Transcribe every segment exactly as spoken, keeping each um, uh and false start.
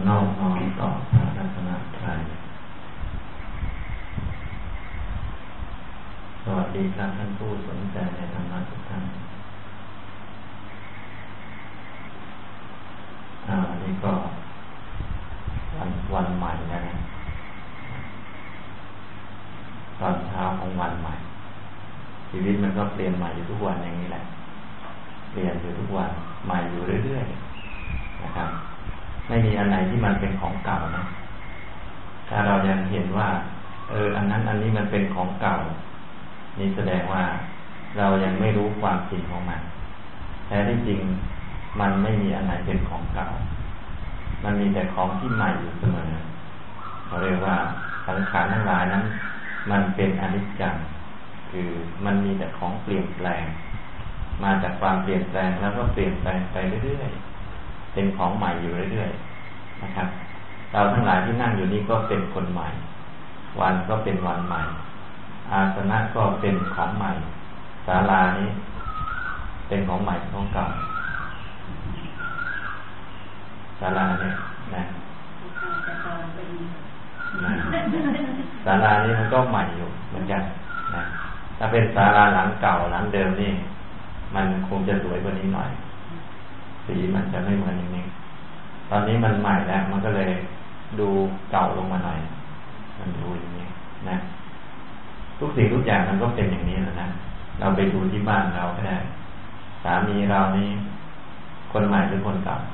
นอบน้อมต่อพระรัตนตรัยสวัสดีครับท่านผู้สนใจในธรรมะทุกท่านอ่านี่ก็วันวันใหม่แล้วนะตอนเช้าของวันใหม่ชีวิตมันก็เปลี่ยนใหม่อยู่ทุกวันอย่างนี้แหละเปลี่ยนอยู่ทุกวันใหม่อยู่เรื่อยๆนะครับไม่มีอันไหนที่มันเป็นของเก่านะถ้าเรายังเห็นว่าเอออันนั้นอันนี้มันเป็นของเก่านี่แสดงว่าเรายังไม่รู้ความจริงของมันแท้ที่จริงมันไม่มีอันไหนเป็นของเก่ามันมีแต่ของที่ใหม่อยู่เสมอเขาเรียกว่าสังขารทั้งหลายนั้นมันเป็นอนิจจังคือมันมีแต่ของเปลี่ยนแปลงมาจากความเปลี่ยนแปลงแล้วก็เปลี่ยนแปลงไปเรื่อยๆเป็นของใหม่อยู่เรื่อยๆนะครับเราทั้งหลายที่นั่งอยู่นี่ก็เป็นคนใหม่วันก็เป็นวันใหม่อาสนะก็เป็นของใหม่ศาลานี้เป็นของใหม่ของเก่าศาลาเนี่ยนะนะศาลานี้มันก็ใหม่อยู่เหมือนกันนะถ้าเป็นศาลาหลังเก่าหลังเดิมนี่มันคงจะสวยกว่านี้หน่อยสีมันจะไม่เหมือนอย่างนี้ตอนนี้มันใหม่แล้วมันก็เลยดูเก่าลงมาหน่อยมันดูอย่างนี้นะทุกสิ่งทุกอย่างมันก็เป็นอย่างนี้แหละนะเราไปดูที่บ้านเราก็ได้สามีเรานี่คนใหม่หรือคนเก่า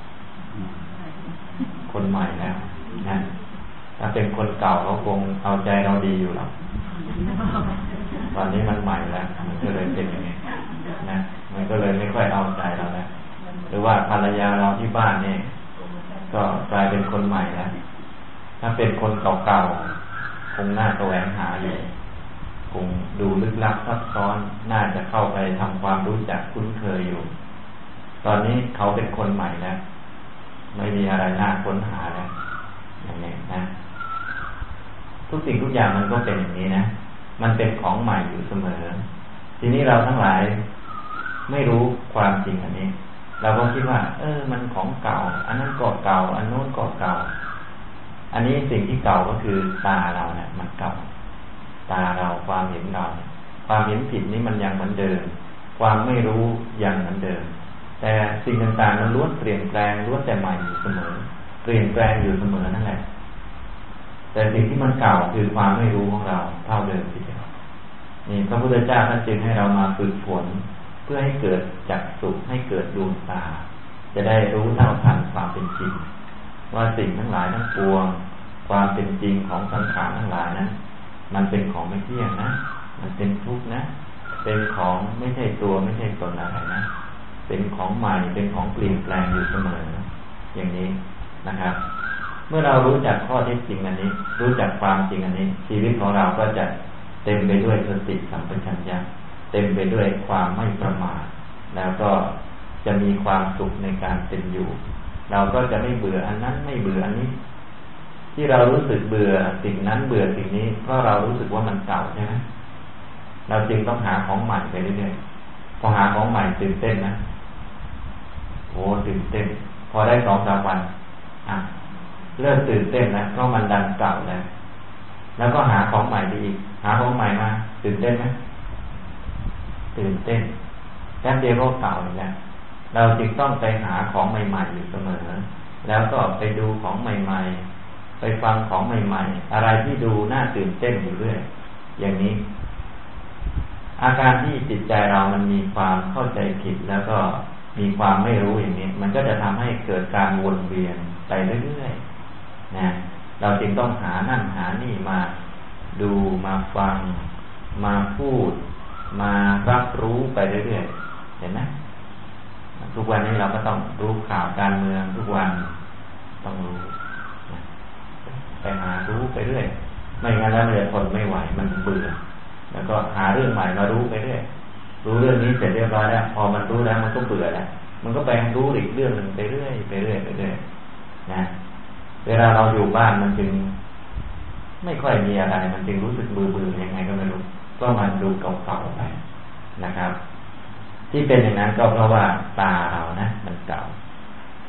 คนใหม่แล้วนะถ้าเป็นคนเก่าเขาคงเอาใจเราดีอยู่หรอกตอนนี้มันใหม่แล้วมันก็เลยเป็นอย่างนี้นะมันก็เลยไม่ค่อยเอาใจเราแล้วหรือว่าภรรยาเราที่บ้านนี่ก็กลายเป็นคนใหม่แล้วถ้าเป็นคนเก่าๆคงน่าแสวงหาอยู่คงดูลึกลับซับซ้อนน่าจะเข้าไปทำความรู้จักคุ้นเคยอยู่ตอนนี้เขาเป็นคนใหม่แล้วไม่มีอะไรน่าค้นหาแล้วอย่างนี้นะทุกสิ่งทุกอย่างมันก็เป็นอย่างนี้นะมันเป็นของใหม่อยู่เสมอทีนี้เราทั้งหลายไม่รู้ความจริงอันนี้เราก็คิดว่าเออมันของเก่าอันนั้นก็เก่าอันโน้นก็เก่าอันนี้สิ่งที่เก่าก็คือตาเราเนี่ยมันเก่าตาเราความเห็นเราความเห็นผิดนี้มันยังเหมือนเดิมความไม่รู้ยังเหมือนเดิมแต่สิ่งต่างๆมันล้วนเปลี่ยนแปลงล้วนแต่ใหม่อยู่เสมอเปลี่ยนแปลงอยู่เสมอนั่นแหละแต่สิ่งที่มันเก่าคือความไม่รู้ของเราเท่าเดิมทีเดียวนี่พระพุทธเจ้าท่านจึงให้เรามาฝึกฝนเพื่อให้เกิดจักษุให้เกิดดวงตาจะได้รู้เท่าทันความเป็นจริงว่าสิ่งทั้งหลายทั้งปวงความเป็นจริงของสังขารทั้งหลายนั้นมันเป็นของไม่เที่ยงนะมันเป็นทุกข์นะเป็นของไม่ใช่ตัวไม่ใช่ตนอะไรนะเป็นของใหม่เป็นของเปลี่ยนแปลงอยู่เสมออย่างนี้นะครับเมื่อเรารู้จักข้อเท็จจริงอันนี้รู้จักความจริงอันนี้ชีวิตของเราก็จะเต็มไปด้วยสติสัมปชัญญะเต็มไปด้วยความไม่ประมาทแล้วก็จะมีความสุขในการเป็นอยู่เราก็จะไม่เบื่ออันนั้นไม่เบื่ออันนี้ที่เรารู้สึกเบื่อสิ่งนั้นเบื่อสิ่งนี้เพราะเรารู้สึกว่ามันเก่าใช่ไหมเราจึงต้องหาของใหม่ไปเรื่อยๆพอหาของใหม่ตื่นเต้นนะโอ้ตื่นเต้นพอได้สองสามวันอ่ะเริ่มตื่นเต้นนะเพราะมันดันเก่าแล้วแล้วก็หาของใหม่ไปอีกหาของใหม่มาตื่นเต้นไหมตื่นเต้นแค่เดียวก็เก่าอีกแล้วเราจึงต้องไปหาของใหม่ๆอยู่เสมอแล้วก็ไปดูของใหม่ๆไปฟังของใหม่ๆอะไรที่ดูน่าตื่นเต้นอยู่เรื่อยอย่างนี้อาการที่จิตใจเรามันมีความเข้าใจผิดแล้วก็มีความไม่รู้อย่างนี้มันก็จะทำให้เกิดการวนเวียนไปเรื่อยๆนะเราจึงต้องหานั่นหานี่มาดูมาฟังมาพูดมารับรู้ไปเรื่อยๆเห็นไหมทุกวันนี้เราก็ต้องรู้ข่าวการเมืองทุกวันต้องรู้ไปหารู้ไปเรื่อยไม่งั้นแล้วมันจะทนไม่ไหวมันเบื่อแล้วก็หาเรื่องใหม่มารู้ไปเรื่อยรู้เรื่องนี้เสร็จเรียบร้อยแล้วพอมันรู้แล้วมันก็เบื่อแล้วมันก็ไปรู้อีกเรื่องหนึ่งไปเรื่อยไปเรื่อยไปเรื่อยนะเวลาเราอยู่บ้านมันจึงไม่ค่อยมีอะไรมันจึงรู้สึกเบื่อเบื่อยังไงก็ไม่รู้ก็มันดูเก่าๆไปนะครับที่เป็นอย่างนั้นก็เพราะว่าตาเรานะมันเก่า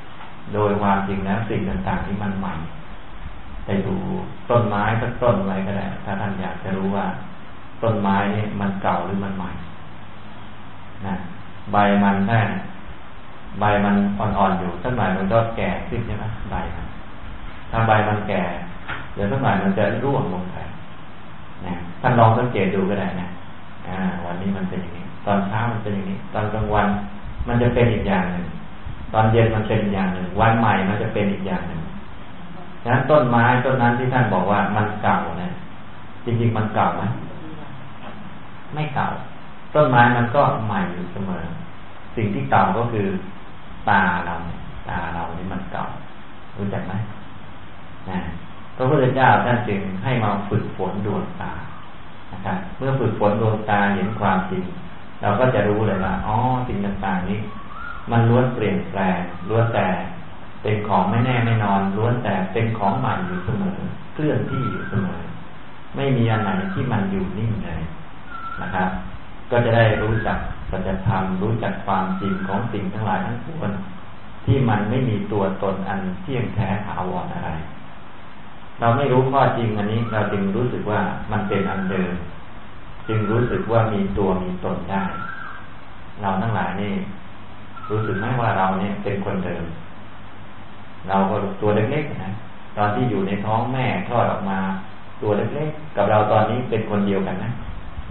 โดยความจริงแล้วสิ่งต่างๆที่มันใหม่ไปดูต้นไม้สักต้นไว้ก็ได้ถ้าท่านอยากจะรู้ว่าต้นไม้นี่มันเก่าหรือมันใหม่นะใบมันแค่ใบมันอ่อนๆอยู่สักหน่อยมันก็แก่ขึ้นใช่ไหมใบมันถ้าใบมันแก่เดี๋ยวสักหน่อยมันจะร่วงลงไปนะท่านลองสังเกตดูก็ได้นะอ่าวันนี้มันเป็นอย่างนี้ตอนเช้ามันเป็นอย่างนี้ตอนกลางวันมันจะเป็นอีกอย่างหนึ่งตอนเย็นมันเป็นอีกอย่างหนึ่งวันใหม่มันจะเป็นอีกอย่างหนึ่งฉะนั้นต้นไม้ต้นนั้นที่ท่านบอกว่ามันเก่านะจริงๆมันเก่าไหมไม่เก่าต้นไม้มันก็ใหม่อยู่เสมอสิ่งที่เก่าก็คือตาเราตาเรานี่มันเก่ารู้จักไหมนะพระพุทธเจ้าท่านจึงให้มาฝึกฝนดวงตานะครับเมื่อฝึกฝนดวงตาเห็นความจริงเราก็จะรู้เลยว่าอ๋อสิ่งต่างๆนี้มันล้วนเปลี่ยนแปลงล้วนแต่เป็นของไม่แน่ไม่นอนล้วนแต่เป็นของใหม่อยู่เสมอเคลื่อนที่อยู่เสมอไม่มีอันไหนที่มันอยู่นิ่งเลยนะครับก็จะได้รู้จักสัจธรรมรู้จักความจริงของสิ่งทั้งหลายทั้งปวงที่มันไม่มีตัวตนอันเที่ยงแท้ถาวรอะไรเราไม่รู้ข้อจริงอันนี้เราจึงรู้สึกว่ามันเป็นอันเดิมจึงรู้สึกว่ามีตัวมีตนได้เราทั้งหลายนี่รู้สึกไหมว่าเราเนี่ยเป็นคนเดิมเราก็ตัวเล็กๆนะตอนที่อยู่ในท้องแม่คลอดออกมาตัวเล็กๆกับเราตอนนี้เป็นคนเดียวกันนะ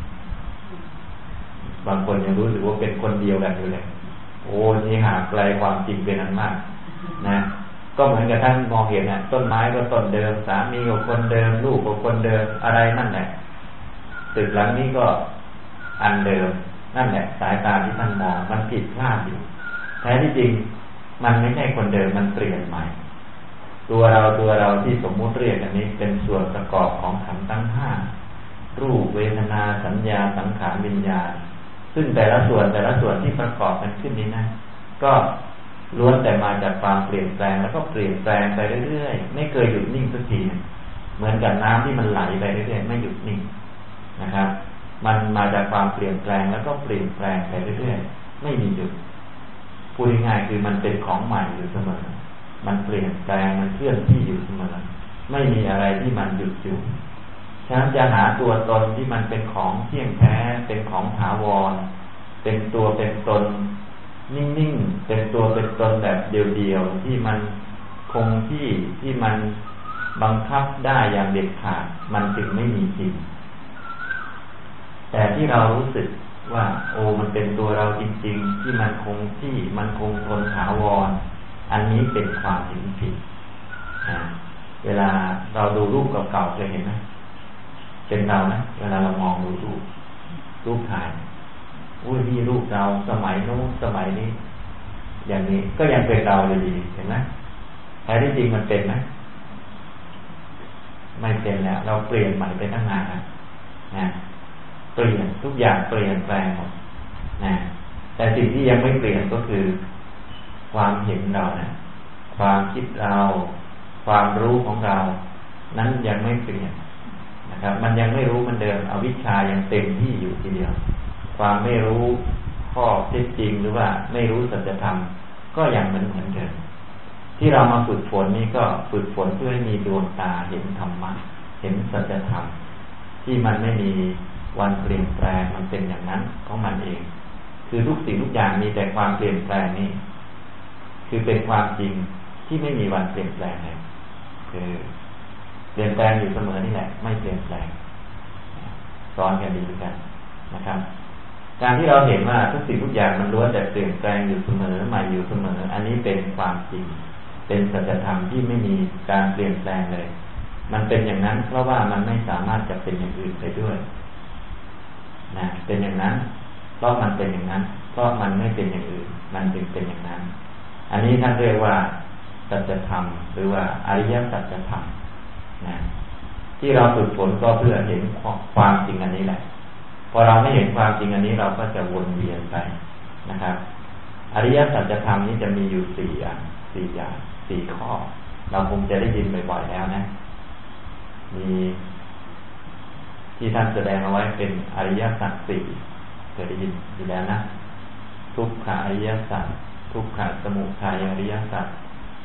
บางคนยังรู้สึกว่าเป็นคนเดียวกันอยู่เลยโอ้นี่ห่างไกลความจริงเป็นอันมากนะก็เหมือนกับท่านมองเห็นน่ะต้นไม้ก็ต้นเดิมสามีก็คนเดิมลูกก็คนเดิมอะไรนั่นแหละตึกหลังนี้ก็อันเดิมนั่นแหละสายตาที่ท่านมองมันผิดพลาดอยู่แท้ที่จริงมันไม่ใช่คนเดิมมันเปลี่ยนใหม่ตัวเราตัวเราที่สมมุติเรียกอันนี้เป็นส่วนประกอบของขันธ์ทั้งห้ารูปเวทนาสัญญาสังขารวิญญาณซึ่งแต่ละส่วนแต่ละส่วนที่ประกอบกันขึ้นนี้นะก็ล้วนแต่มาจากความเปลี่ยนแปลงแล้วก็เปลี่ยนแปลงไปเรื่อยๆไม่เคยหยุดนิ่งสักทีเหมือนกับน้ำที่มันไหลไปเรื่อยๆไม่หยุดนิ่งนะครับมันมาจากความเปลี่ยนแปลงแล้วก็เปลี่ยนแปลงไปเรื่อยๆไม่มีหยุดพูดง่ายๆคือมันเป็นของใหม่อยู่เสมอมันเปลี่ยนแปลงมันเคลื่อนที่อยู่เสมอไม่มีอะไรที่มันหยุดอยู่ฉะนั้นจะหาตัวตนที่มันเป็นของเที่ยงแท้เป็นของถาวรเป็นตัวเป็นตนนิ่งๆเป็นตัวเป็นตนแบบเดียวๆที่มันคงที่ที่มันบังคับได้อย่างเด็ดขาดมันจึงไม่มีจริงแต่ที่เรารู้สึกว่าโอ้มันเป็นตัวเราจริงๆที่มันคงที่มันคงทนถาวรอันนี้เป็นความเห็นผิดเวลาเราดูรูปเก่าๆเคยเห็นไหมเป็นเรานะเวลาเรามองดูรูปรูปถ่ายอุ้ยนี่รูปเราสมัยโน้นสมัยนี้อย่างนี้ก็ยังเป็นเราเลยดีเห็นไหมแท้ที่จริงมันเป็นไหมไม่เป็นแล้วเราเปลี่ยนใหม่ไปตั้งนานนะนะเปลี่ยนทุกอย่างเปลี่ยนแปลงหมดนะแต่สิ่งที่ยังไม่เปลี่ยนก็คือความเห็นเรานะความคิดเราความรู้ของเรานั้นยังไม่เปลี่ยนนะครับมันยังไม่รู้มันเดิมอวิชชายังเต็มที่อยู่ทีเดียวความไม่รู้ข้อเท็จจริงหรือว่าไม่รู้สัจธรรมก็ยังเหมือนเหมือนเดิมที่เรามาฝึกฝนนี้ก็ฝึกฝนเพื่อให้มีดวงตาเห็นธรรมะเห็นสัจธรรมที่มันไม่มีวันเปลี่ยนแปลงมันเป็นอย่างนั้นของมันเองคือทุกสิ่งทุกอย่างมีแต่ความเปลี่ยนแปลงนี้คือเป็นความจริงที่ไม่มีวันเปลี่ยนแปลงเลยคือเปลี่ยนแปลงอยู่เสมอนี่แหละไม่เปลี่ยนแปลงซ้อนกันดีด้วยกันนะครับการที่เราเห็นว่าทุกสิ่งทุกอย่างมันล้วนแต่เปลี่ยนแปลงอยู่เสมอใหม่อยู่เสมออันนี้เป็นความจริงเป็นสัจธรรมที่ไม่มีการเปลี่ยนแปลงเลยมันเป็นอย่างนั้นเพราะว่ามันไม่สามารถจะเป็นอย่างอื่นไปด้วยนะเป็นอย่างนั้นเพราะมันเป็นอย่างนั้นเพราะมันไม่เป็นอย่างอื่นมันจึงเป็นอย่างนั้นอันนี้ท่านเรียกว่าสัจธรรมหรือว่าอริยสัจธรรมนะที่เราฝึกฝนก็เพื่อเห็นความจริงอันนี้แหละพอเราไม่เห็นความจริงอันนี้เราก็จะวนเวียนไปนะครับอริยสัจธรรมนี้จะมีอยู่สี่อย่างสี่อย่างสี่ข้อเราคงจะได้ยินบ่อยๆแล้วนะมีที่ท่านแสดงเอาไว้เป็นอริยสัจสี่เคยได้ยินอยู่แล้วนะทุกขอริยสัจทุกขสมุทัยอริยสัจท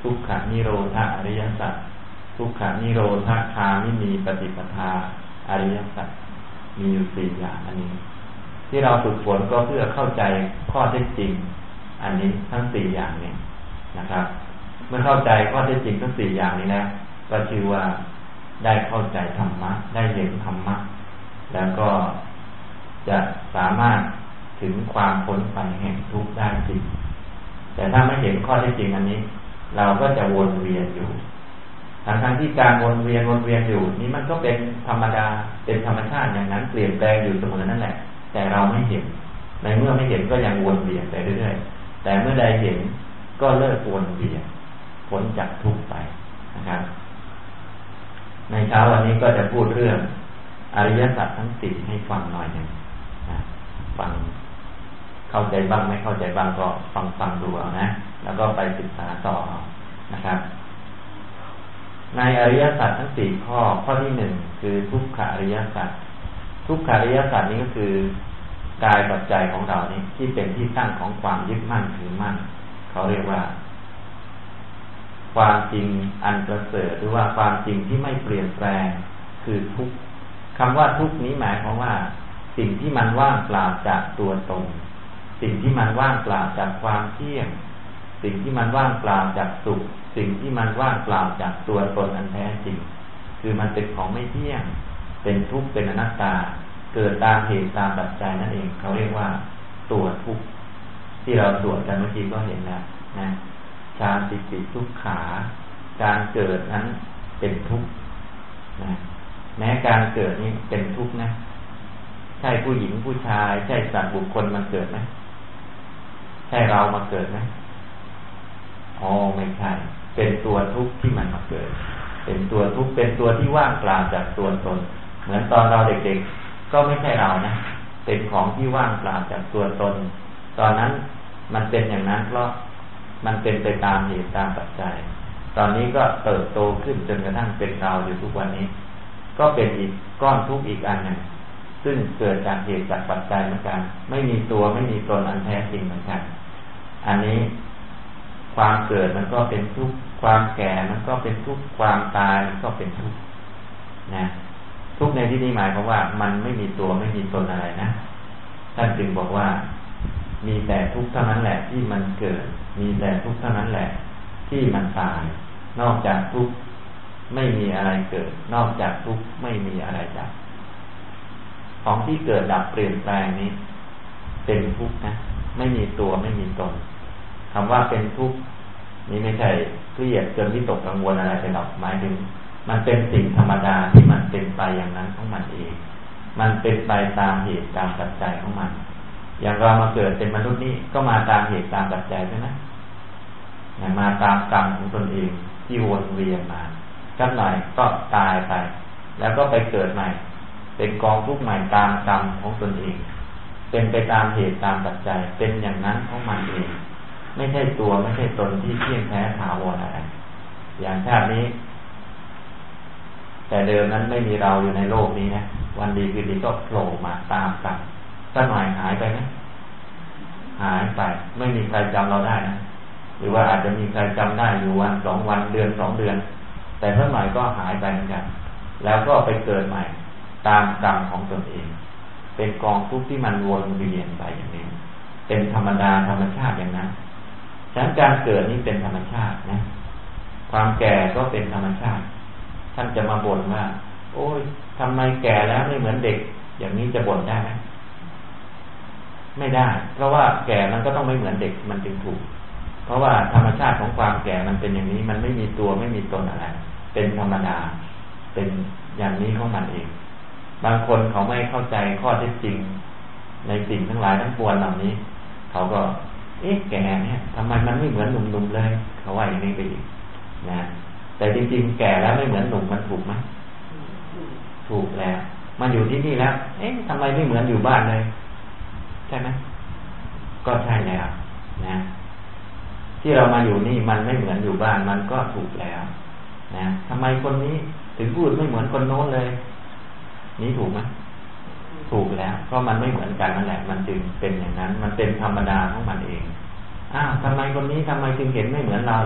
ทุกขนิโรธอริยสัจทุกขนิโรธคามินีปฏิปทาอริยสัจมีอยู่สี่อย่างอันนี้ที่เราฝึกฝนก็เพื่อเข้าใจข้อเท็จจริงอันนี้ทั้งสี่อย่างนี้นะครับเมื่อเข้าใจข้อเท็จจริงทั้งสี่อย่างนี้แล้วก็ชื่อว่าได้เข้าใจธรรมะได้เห็นธรรมะแล้วก็จะสามารถถึงความพ้นไปแห่งทุกข์ได้จริงแต่ถ้าไม่เห็นข้อเท็จจริงอันนี้เราก็จะวนเวียนอยู่ทั้งทั้งที่การวนเวียนวนเวียนอยู่นี้มันก็เป็นธรรมดาเป็นธรรมชาติอย่างนั้นเปลี่ยนแปลงอยู่เสมอนั่นแหละแต่เราไม่เห็นในเมื่อไม่เห็นก็ยังวนเวียนไปเรื่อยๆแต่เมื่อใดเห็นก็เลิกวนเวียนพ้นจากทุกข์ไปนะครับในเช้าวันนี้ก็จะพูดเรื่องอริยสัจทั้งสี่ให้ฟังหน่อยหนึ่งนะฟังเข้าใจบ้างไม่เข้าใจบ้างก็ฟังฟังดูเอานะแล้วก็ไปศึกษาต่อนะครับในอริยสัจทั้งสี่ข้อข้อที่หนึ่งคือทุกขอริยสัจทุกขอริยสัจนี้ก็คือกายกับใจของเรานี่ที่เป็นที่ตั้งของความยึดมั่นถือมั่นเขาเรียกว่าความจริงอันประเสริฐหรือว่าความจริงที่ไม่เปลี่ยนแปลงคือทุกข์คำว่าทุกข์นี้หมายความว่าสิ่งที่มันว่างเปล่าจากตัวตนสิ่งที่มันว่างเปล่าจากความเที่ยงสิ่งที่มันว่างเปล่าจากสุขสิ่งที่มันว่างเปล่าจากตัวตนอันแท้จริงคือมันเป็นของไม่เที่ยงเป็นทุกข์เป็นอนัตตาเกิดตามเหตุตามปัจจัยนั่นเองเขาเรียกว่าตัวทุกข์ที่เราสวดกันเมื่อกี้ก็เห็นแล้วนะชาติปิทุกขาการเกิดนั้นเป็นทุกข์นะแม้การเกิดนี้เป็นทุกข์นะใช่ผู้หญิงผู้ชายใช่สัตว์บุคคลมันเกิดไหมใช่เรามาเกิดไหมอ๋อไม่ใช่เป็นตัวทุกข์ที่มันมาเกิดเป็นตัวทุกข์เป็นตัวที่ว่างเปล่าจากตัวตนเหมือนตอนเราเด็กๆก็ไม่ใช่เรานะเป็นของที่ว่างเปล่าจากตัวตนตอนนั้นมันเป็นอย่างนั้นเพราะมันเป็นไปตามเหตุตามปัจจัยตอนนี้ก็เติบโตขึ้นจนกระทั่งเป็นเราอยู่ทุกวันนี้ก็เป็นอีกก้อนทุกข์อีกอันหนึ่งซึ่งเกิดจากเหตุจากปัจจัยเหมือนกันไม่มีตัวไม่มีตนอันแท้จริงเหมือนกันอันนี้ความเกิดมันก็เป็นทุกข์ความแก่มันก็เป็นทุกข์ความตายมันก็เป็นทุกข์นะทุกข์ในที่นี้หมายความว่ามันไม่มีตัวไม่มีตนอะไรนะท่านจึงบอกว่ามีแต่ทุกข์เท่านั้นแหละที่มันเกิดมีแต่ทุกข์เท่านั้นแหละที่มันตายนอกจากทุกข์ไม่มีอะไรเกิดนอกจากทุกข์ไม่มีอะไรดับของที่เกิดดับเปลี่ยนแปลงนี้เป็นทุกข์นะไม่มีตัวไม่มีตนคำว่าเป็นทุกข์นี้ไม่ใช่เครียดจนวิตกกังวลอะไรไปหรอกหมายถึงมันเป็นสิ่งธรรมดาที่มันเป็นไปอย่างนั้นของมันเองมันเป็นไปตามเหตุตามปัจจัยของมันอย่างเรามาเกิดเป็นมนุษย์นี่ก็มาตามเหตุตามปัจจัยใช่ไหมมาตามกรรมของตนเองที่วนเวียนมาสักหน่อยก็ตายไปแล้วก็ไปเกิดใหม่เป็นกองทุกข์ใหม่ตามกรรมของตนเองเป็นไปตามเหตุตามปัจจัยเป็นอย่างนั้นของมันเองไม่ใช่ตัวไม่ใช่ตนที่เที่ยงแท้ถาวรอะไรอย่างชาตินี้แต่เดิมนั้นไม่มีเราอยู่ในโลกนี้นะวันดีคืนดีก็โผล่มาตามกันสักหน่อยหายไปไหมหายไปไม่มีใครจำเราได้นะหรือว่าอาจจะมีใครจำได้อยู่วันสองวันเดือนสองเดือนแต่สักหน่อยก็หายไปเหมือนกันแล้วก็ไปเกิดใหม่ตามกรรมของตนเองเป็นกองทุกข์ที่มันวนเวียนไปอย่างนี้เป็นธรรมดาธรรมชาติอย่างนั้นฉะนั้นการเกิดนี้เป็นธรรมชาตินะความแก่ก็เป็นธรรมชาติท่านจะมาบ่นว่าโอ้ยทำไมแก่แล้วไม่เหมือนเด็กอย่างนี้จะบ่นได้ไหมไม่ได้เพราะว่าแก่มันก็ต้องไม่เหมือนเด็กมันจึงถูกเพราะว่าธรรมชาติของความแก่มันเป็นอย่างนี้มันไม่มีตัวไม่มีตนอะไรเป็นธรรมดาเป็นอย่างนี้ของมันเองบางคนเขาไม่เข้าใจข้อเท็จจริงในสิ่งทั้งหลายทั้งปวงเหล่านี้เขาก็เอ๊ะแก่เนี่ยทำไมมันไม่เหมือนหนุ่มๆเลยเขาว่าอย่างนี้ไปอีกนะแต่จริงๆแก่แล้วไม่เหมือนหนุ่มมันถูกไหมถูกแล้วมันอยู่ที่นี่แล้วเอ๊ะทำไมไม่เหมือนอยู่บ้านเลยใช่ไหมก็ใช่แล้วนะที่เรามาอยู่นี่มันไม่เหมือนอยู่บ้านมันก็ถูกแล้วนะทำไมคนนี้ถึงพูดไม่เหมือนคนโน้นเลยนี่ถูกไหมถูกแล้วเพราะมันไม่เหมือนกันนั่นแหละมันจึงเป็นอย่างนั้นมันเป็นธรรมดาของมันเองอ้าวทำไมคนนี้ทำไมจึงเห็นไม่เหมือนเราล่ะ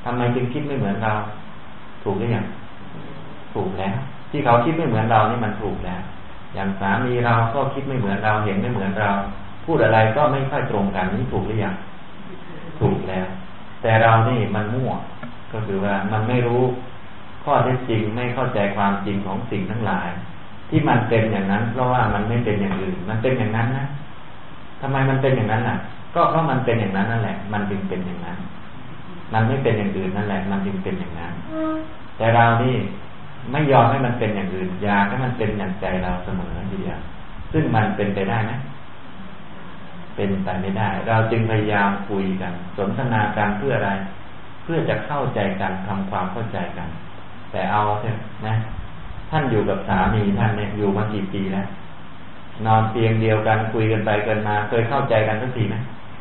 ทำไมจึงคิดไม่เหมือนเราถูกหรือยังถูกแล้วที่เขาคิดไม่เหมือนเรานี่มันถูกแล้วอย่างสามีเราก็คิดไม่เหมือนเราเห็นไม่เหมือนเราพูดอะไรก็ไม่ค่อยตรงกันนี่ถูกหรือยังถูกแล้วแต่เรานี่มันมั่วก็คือว่ามันไม่รู้ข้อเท็จจริงไม่เข้าใจความจริงของสิ่งทั้งหลายที่มันเป็นอย่างนั้นเพราะว่ามันไม่เป็นอย่างอื่นมันเป็นอย่างนั้นนะทำไมมันเป็นอย่างนั้นล่ะก็เพราะมันเป็นอย่างนั้นนั่นแหละมันจึงเป็นอย่างนั้นมันไม่เป็นอย่างอื่นนั่นแหละมันจึงเป็นอย่างนั้นแต่เรานี่ไม่ยอมให้มันเป็นอย่างอื่นอยากให้มันเป็นอย่างใจเราเสมอทีเดียวซึ่งมันเป็นไปได้ไหมเป็นไปไม่ได้เราจึงพยายามคุยกันสนทนากันเพื่ออะไรเพื่อจะเข้าใจกันทำความเข้าใจกันแต่เอาเถอะนะท่านอยู่กับสามีท่านเนี่ยอยู่มากี่ปีแล้วนอนเตียงเดียวกันคุยกันไปกันมาเคยเข้าใจกันสักทีไหม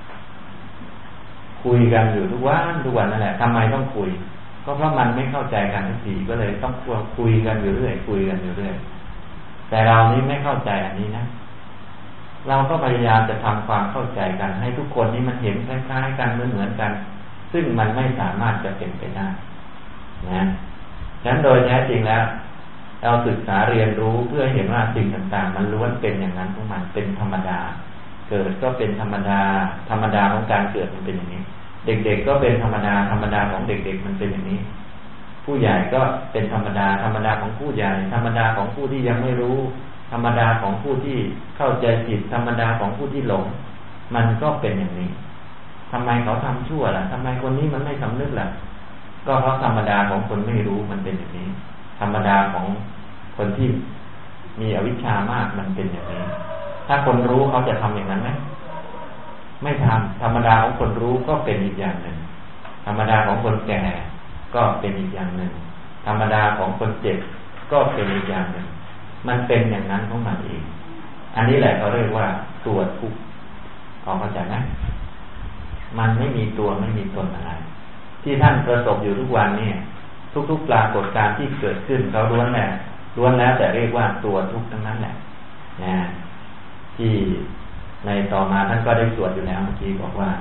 คุยกันอยู่ทุกวันทุกวันนั่นแหละทำไมต้องคุยก็เพราะมันไม่เข้าใจกันสักทีก็เลยต้องคุยกันอยู่เรื่อยคุยกันอยู่เรื่อยแต่เรานี้ไม่เข้าใจอันนี้นะเราก็พยายามจะทำความเข้าใจกันให้ทุกคนนี้มันเห็นคล้ายๆกันเหมือนๆกันซึ่งมันไม่สามารถจะเป็นไปได้นะฉะนั้นโดยแท้จริงแล้วเราศึกษาเรียนรู้เพื่อเห็นว่าสิ่งต่างๆมันล้วนเป็นอย่างนั้นของมันเป็นธรรมดาเกิดก็เป็นธรรมดาธรรมดาของการเกิดมันเป็นอย่างนี้เด็กๆก็เป็นธรรมดาธรรมดาของเด็กๆมันเป็นอย่างนี้ผู้ใหญ่ก็เป็นธรรมดาธรรมดาของผู้ใหญ่ธรรมดาของผู้ที่ยังไม่รู้ธรรมดาของผู้ที่เข้าใจผิดธรรมดาของผู้ที่หลงมันก็เป็นอย่างนี้ทำไมเขาทำชั่วล่ะทำไมคนนี้มันไม่สำนึกล่ะก็เพราะธรรมดาของคนไม่รู้มันเป็นอย่างนี้ธรรมดาของคนที่มีอวิชชามากมันเป็นอย่างนี้ถ้าคนรู้เขาจะทำอย่างนั้นไหมไม่ทำธรรมดาของคนรู้ก็เป็นอีกอย่างหนึ่งธรรมดาของคนแก่ก็เป็นอีกอย่างหนึ่งธรรมดาของคนเจ็บก็เป็นอีกอย่างหนึ่งมันเป็นอย่างนั้นของมันเองอันนี้แหละเขาเรียกว่าตัวทุกข์พอเข้าใจไหมมันไม่มีตัวไม่มีตนอะไรที่ท่านประสบอยู่ทุกวันนี่ทุกๆปรากฏการณ์ที่เกิดขึ้นเขาล้วนแหละล้วนแล้วแต่เรียกว่าตัวทุกข์ทั้งนั้นแหละนะที่ในต่อมาท่านก็ได้สวดอยู่แล้วเมื่อกี้บอกว่า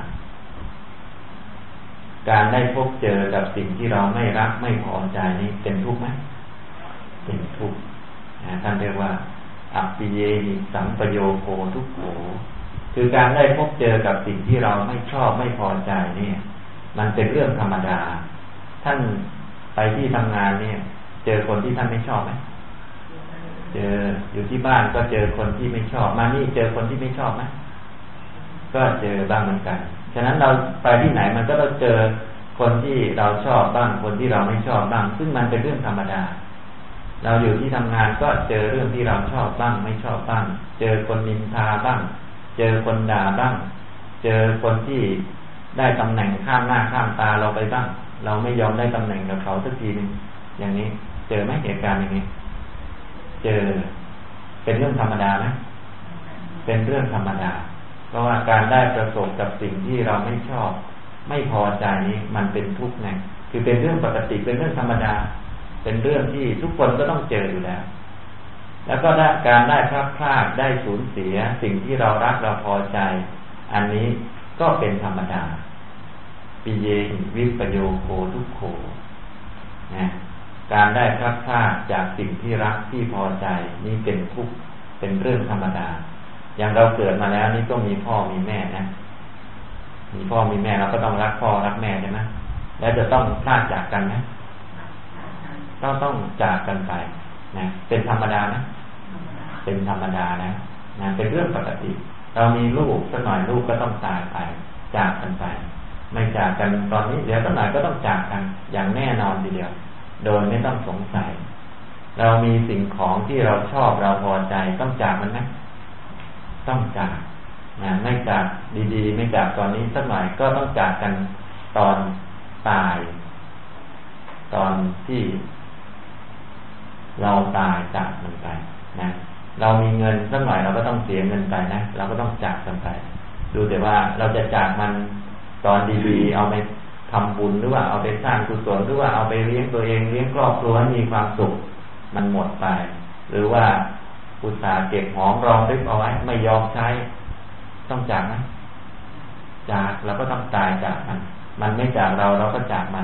การได้พบเจอกับสิ่งที่เราไม่รักไม่พอใจนี้เป็นทุกข์ไหมเป็นทุกข์ท่านเรียกว่าอัปปิเยหิสัมปโยโคทุกโขคือการได้พบเจอกับสิ่งที่เราไม่ชอบไม่พอใจนี่มันเป็นเรื่องธรรมดาท่านไปที่ทำงานเนี่ยเจอคนที่ท่านไม่ชอบไหมเจออยู่ที่บ้านก็เจอคนที่ไม่ชอบมานี่เจอคนที่ไม่ชอบไหมก็เจอบ้างเหมือนกันฉะนั้นเราไปที่ไหนมันก็ต้องเจอคนที่เราชอบบ้างคนที่เราไม่ชอบบ้างซึ่งมันเป็นเรื่องธรรมดาเราอยู่ที่ทำงานก็เจอเรื่องที่เราชอบบ้างไม่ชอบบ้างเจอคนนินทาบ้างเจอคนด่าบ้างเจอคนที่ได้ตำแหน่งข้ามหน้าข้ามตาเราไปบ้างเราไม่ยอมได้ตำแหน่งกับเขาสักทีนึงอย่างนี้เจอไหมเหตุการณ์อย่างนี้เจอเป็นเรื่องธรรมดาไหมเป็นเรื่องธรรมดาเพราะว่าการได้ประสบกับสิ่งที่เราไม่ชอบไม่พอใจนี้มันเป็นทุกข์ไงคือเป็นเรื่องปกติเป็นเรื่องธรรมดาเป็นเรื่องที่ทุกคนก็ต้องเจออยู่แล้วแล้วก็ได้การได้พลาดพลาดได้สูญเสียสิ่งที่เรารักเราพอใจอันนี้ก็เป็นธรรมดาปิเยหิวิปโยโคทุกโขนะการได้พลาดพลาดจากสิ่งที่รักที่พอใจนี่เป็นทุกข์เป็นเรื่องธรรมดาอย่างเราเกิดมาแล้วนี่ก็มีพ่อมีแม่นะมีพ่อมีแม่เราก็ต้องรักพ่อรักแม่ใช่ไหมแล้วจะต้องพลาดจากกันไหมก็ต้องจากกันไปนะเป็นธรรมดานะเป็นธรรมดานะนะเป็นเรื่องปกติเรามีลูกสักหน่อยลูกก็ต้องตายไปจากกันไปไม่จากกันตอนนี้เดี๋ยวสักหน่อยก็ต้องจากกันอย่างแน่นอนทีเดียวโดยไม่ต้องสงสัยเรามีสิ่งของที่เราชอบเราพอใจต้องจากมันไหมต้องจากนะไม่จากดีๆไม่จากตอนนี้สักหน่อยก็ต้องจากกันตอนตายตอนที่เราตายจากมันไปนะเรามีเงินสักหน่อยเราก็ต้องเสียเงินไปนะเราก็ต้องจากกันไปดูแต่ว่าเราจะจากมันตอนดีๆเอาไปทำบุญหรือว่าเอาไปสร้างกุศลหรือว่าเอาไปเลี้ยงตัวเองเลี้ยงครอบครัวให้มีความสุขมันหมดไปหรือว่าอุตส่าห์เก็บหอมรอมริบเอาไว้ไม่ยอมใช้ต้องจากไหมจากเราก็ต้องตายจากมันมันไม่จากเราเราก็จากมัน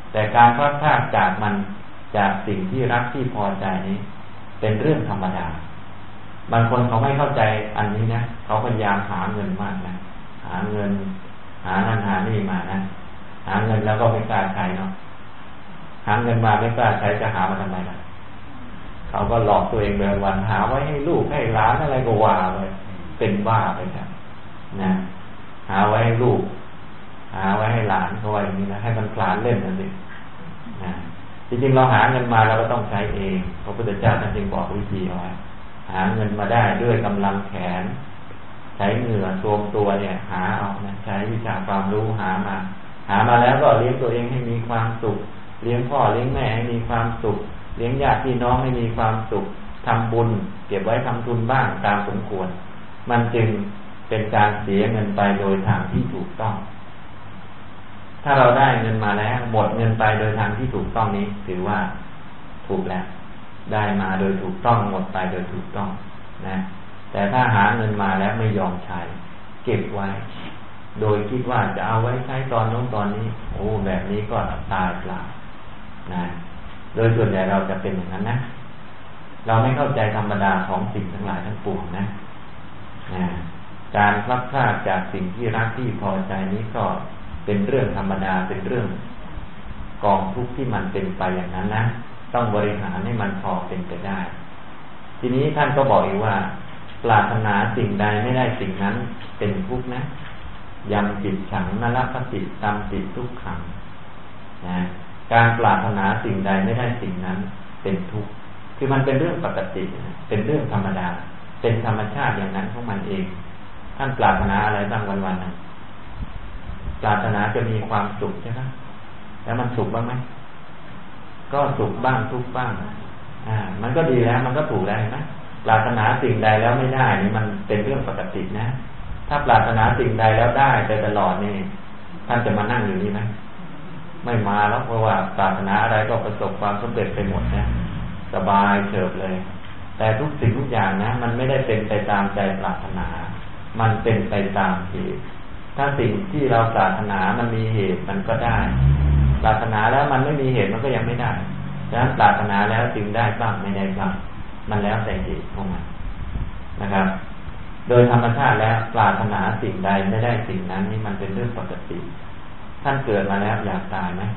แต่การพลัดพรากจากมันจากสิ่งที่รักที่พอใจนี้เป็นเรื่องธรรมดาบางคนเขาไม่เข้าใจอันนี้นะเขาพยายามหาเงินมากนะหาเงินหานั่นหานี่มานะหาเงินแล้วก็ไม่กล้าใช้เนาะหาเงินมาไม่กล้าใช้จะหามาทำไมล่ะเขาก็หลอกตัวเองเดินวันหาไว้ให้ลูกให้หลานอะไรก็ว่าไปเป็นบ้าไปครับนะหาไว้ให้ลูกหาไว้ให้หลานก็ว่าอย่างนี้นะให้มันพลานเล่นนั่นเองนะจริงๆเราหาเงินมาเราก็ต้องใช้เองพระพุทธเจ้าท่านจึงบอกวิธีเอาไว้หาเงินมาได้ด้วยกำลังแขนใช้เหงื่อโทมตัวเนี่ยหาเอานะใช้วิชาความรู้หามาหามาแล้วก็เลี้ยงตัวเองให้มีความสุขเลี้ยงพ่อเลี้ยงแม่ให้มีความสุขเลี้ยงญาติพี่น้องให้มีความสุขทำบุญเก็บไว้ทำทุนบ้างตามสมควรมันจึงเป็นการเสียเงินไปโดยทางที่ถูกต้องถ้าเราได้เงินมาแล้วหมดเงินไปโดยทางที่ถูกต้องนี้ถือว่าถูกแล้วได้มาโดยถูกต้องหมดไปโดยถูกต้องนะแต่ถ้าหาเงินมาแล้วไม่ยอมใช้เก็บไว้โดยคิดว่าจะเอาไว้ใช้ตอนโน้นตอนนี้โอ้แบบนี้ก็ตายเปล่านะโดยส่วนใหญ่เราจะเป็นอย่างนั้นนะเราไม่เข้าใจธรรมดาของสิ่งทั้งหลายทั้งปวงนะนะการพลัดพรากจากสิ่งที่รักที่พอใจนี้ก็เป็นเรื่องธรรมดาเป็นเรื่องกองทุกข์ที่มันเป็นไปอย่างนั้นนะต้องบริหารให้มันพอเป็นไปได้ทีนี้ท่านก็บอกอีกว่าปรารถนาสิ่งใดไม่ได้สิ่งนั้นเป็นทุกข์นะยำจิตฉังนรคติตามจิตทุกขังนะการปรารถนาสิ่งใดไม่ได้สิ่งนั้นเป็นทุกข์คือมันเป็นเรื่องปกติเป็นเรื่องธรรมดาเป็นธรรมชาติอย่างนั้นของมันเองท่านปรารถนาอะไรบ้างวันๆนั้นปรารถนาจะมีความสุขใช่ไหมแล้วมันสุขบ้างไหมก็สุขบ้างทุกข์บ้างอ่ามันก็ดีแล้วมันก็ถูกแล้วเห็นไหมปรารถนาสิ่งใดแล้วไม่ได้นี่มันเป็นเรื่องปกตินะถ้าปรารถนาสิ่งใดแล้วได้ไปตลอดนี่ท่านจะมานั่งอยู่นี่ไหมไม่มาแล้วเพราะว่าปรารถนาอะไรก็ประสบความสำเร็จไปหมดนะสบายเฉิบเลยแต่ทุกสิ่งทุกอย่างนะมันไม่ได้เป็นไปตามใจปรารถนามันเป็นไปตามเหตุถ้าสิ่งที่เราปรารถนามันมีเหตุมันก็ได้ปรารถนาแล้วมันไม่มีเหตุมันก็ยังไม่ได้ดังนั้นปรารถนาแล้วจึงได้บ้างไม่ได้บ้างมันแล้วแต่เหตุของมันนะครับโดยธรรมชาติแล้วปรารถนาสิ่งใดไม่ได้สิ่งนั้นนี่มันเป็นเรื่องปกติท่านเกิดมาแล้วอยากตายไหม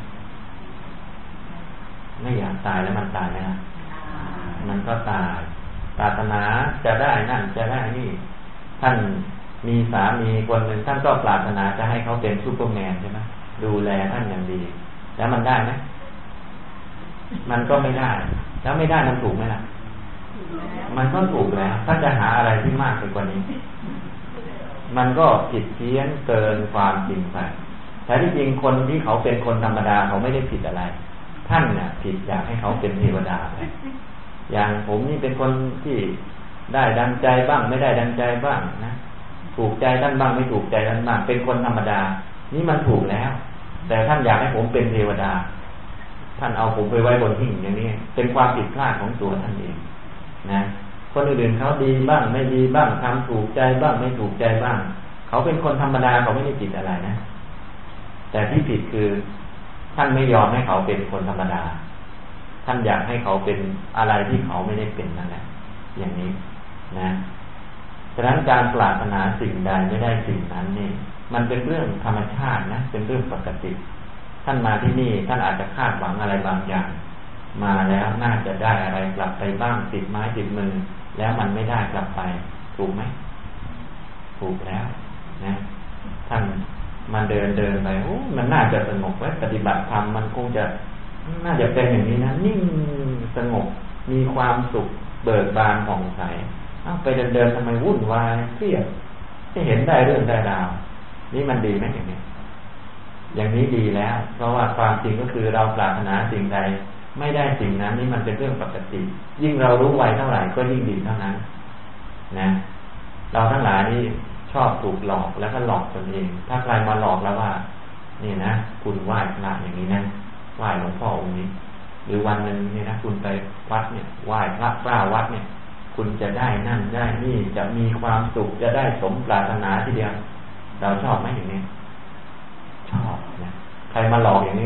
ไม่อยากตายแล้วมันตายไหมนะมันก็ตายปรารถนาจะได้นั่นจะได้นี่ท่านมีสามีคนหนึ่งท่านก็ปรารถนาจะให้เขาเป็นซูเปอร์แมนใช่ไหมดูแลท่านอย่างดีแล้วมันได้ไหมมันก็ไม่ได้แล้วไม่ได้มันถูกไหมล่ะมันก็ถูกแล้วท่านจะหาอะไรที่มากไปกว่านี้มันก็ผิดเพี้ยนเกินความจริงไปแต่ที่จริงคนที่เขาเป็นคนธรรมดาเขาไม่ได้ผิดอะไรท่านเนี่ยผิดอยากให้เขาเป็นเทวดาเลยอย่างผมนี่เป็นคนที่ได้ดังใจบ้างไม่ได้ดังใจบ้างนะถูกใจท่านบ้างไม่ถูกใจท่านบ้างเป็นคนธรรมดานี่มันถูกแล้วแต่ท่านอยากให้ผมเป็นเทวดาท่านเอาผมไปไว้บนหิ้งอย่างนี้เป็นความผิดพลาดของตัวท่านเองนะคนอื่นๆเขาดีบ้างไม่ดีบ้างทำถูกใจบ้างไม่ถูกใจบ้างเขาเป็นคนธรรมดาเขาไม่ได้ผิดอะไรนะแต่ที่ผิดคือท่านไม่ยอมให้เขาเป็นคนธรรมดาท่านอยากให้เขาเป็นอะไรที่เขาไม่ได้เป็นนั่นแหละอย่างนี้นะฉะนั้นการปรารถนาสิ่งใดไม่ได้สิ่งนั้นนี่มันเป็นเรื่องธรรมชาตินะเป็นเรื่องปกติท่านมาที่นี่ท่านอาจจะคาดหวังอะไรบางอย่างมาแล้วน่าจะได้อะไรกลับไปบ้างติดไม้ติดมือแล้วมันไม่ได้กลับไปถูกไหมถูกแล้วนะท่านมันเดินเดินไปโอ้มันน่าจะสงบไว้ปฏิบัติธรรมมันคงจะน่าจะเป็นอย่างนี้นะนิ่งสงบมีความสุขเบิกบานผ่องใสเอ้าไปเดินเดินทำไมวุ่นวายเครียดไม่เห็นได้เรื่องได้ราวนี่มันดีไหมอย่างนี้อย่างนี้ดีแล้วเพราะว่าความจริงก็คือเราปรารถนาสิ่งใดไม่ได้สิ่งนั้นนี่มันเป็นเรื่องปกติยิ่งเรารู้ไวเท่าไหร่ก็ยิ่งดีเท่านั้นนะเราทั้งหลายนี่ชอบถูกหลอกแล้วก็หลอกตนเองถ้าใครมาหลอกแล้วว่านี่นะคุณไหว้พระอย่างนี้นะไหว้หลวงพ่อองค์นี้หรือวันหนึ่งนี่นะคุณไปวัดเนี่ยไหว้พระเจ้าวัดเนี่ยคุณจะได้นั่นได้นี่จะมีความสุขจะได้สมปรารถนาทีเดียวเราชอบไหมอย่างนี้ชอบนะใครมาหลอกอย่างนี้ล่ะ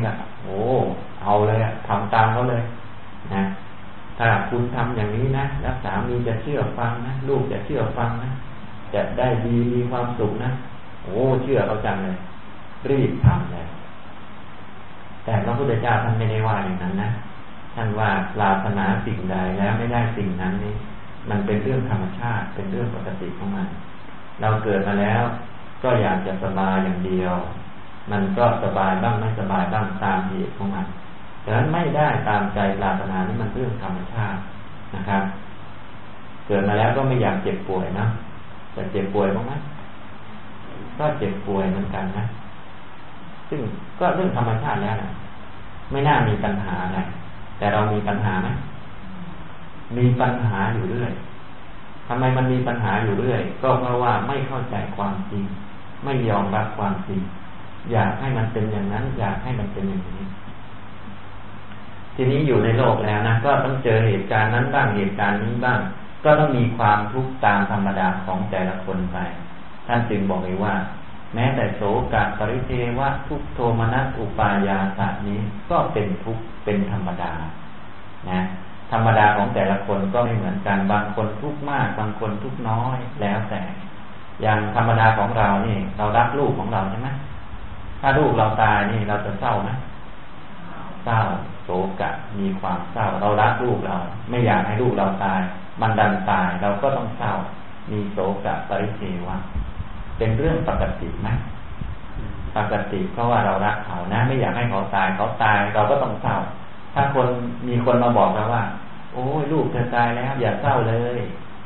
โอ้เอาเลยอะทำตามเขาเลยนะถ้าคุณทำอย่างนี้นะแล้วสามีจะเชื่อฟังนะลูกจะเชื่อฟังนะจะได้ดีมีความสุขนะโอ้เชื่อเขาจังเลยรีบทำเลยแต่พระพุทธเจ้าท่านไม่ได้ว่าอย่างนั้นนะท่านว่าปรารถนาสิ่งใดแล้วไม่ได้สิ่งนั้นนี่มันเป็นเรื่องธรรมชาติเป็นเรื่องปกติของมันเราเกิดมาแล้วก็อยากจะสบายอย่างเดียวมันก็สบายบ้างไม่สบายบ้างตามเหตุของมันฉะนั้นไม่ได้ตามใจปรารถนานี่มันเรื่องธรรมชาตินะครับเกิดมาแล้วก็ไม่อยากเจ็บป่วยนะแต่เจ็บป่วยบ้างไหมก็เจ็บป่วยเหมือนกันนะซึ่งก็เรื่องธรรมชาติแล้วนะไม่น่ามีปัญหาอะไรแต่เรามีปัญหาไหมมีปัญหาอยู่เรื่อยทำไมมันมีปัญหาอยู่เรื่อยก็เพราะว่าไม่เข้าใจความจริงไม่ยอมรับความจริงอยากให้มันเป็นอย่างนั้นอยากให้มันเป็นอย่างนี้ทีนี้อยู่ในโลกแล้วนะก็ต้องเจอเหตุการณ์นั้นบ้างเหตุการณ์นี้บ้างก็ต้องมีความทุกข์ตามธรรมดาของแต่ละคนไปท่านจึงบอกไว้ว่าแม้แต่โสกะปริเทวะทุกโทมนัสอุปายาสะนี้ก็เป็นทุกข์เป็นธรรมดานะธรรมดาของแต่ละคนก็ไม่เหมือนกันบางคนทุกข์มากบางคนทุกข์น้อยแล้วแต่อย่างธรรมดาของเรานี่เรารักลูกของเราใช่ไหมถ้าลูกเราตายนี่เราจะเศร้าไหมเศร้าโศกะมีความเศร้าเรารักลูกเราไม่อยากให้ลูกเราตายมันดันตายเราก็ต้องเศร้ามีโศกะปริเทวะเป็นเรื่องปกติไหมปกติเพราะว่าเรารักเขานะไม่อยากให้เขาตายเขาตายเราก็ต้องเศร้าถ้าคนมีคนมาบอกเราว่าโอ้ยลูกเธอตายแล้วอย่าเศร้าเลย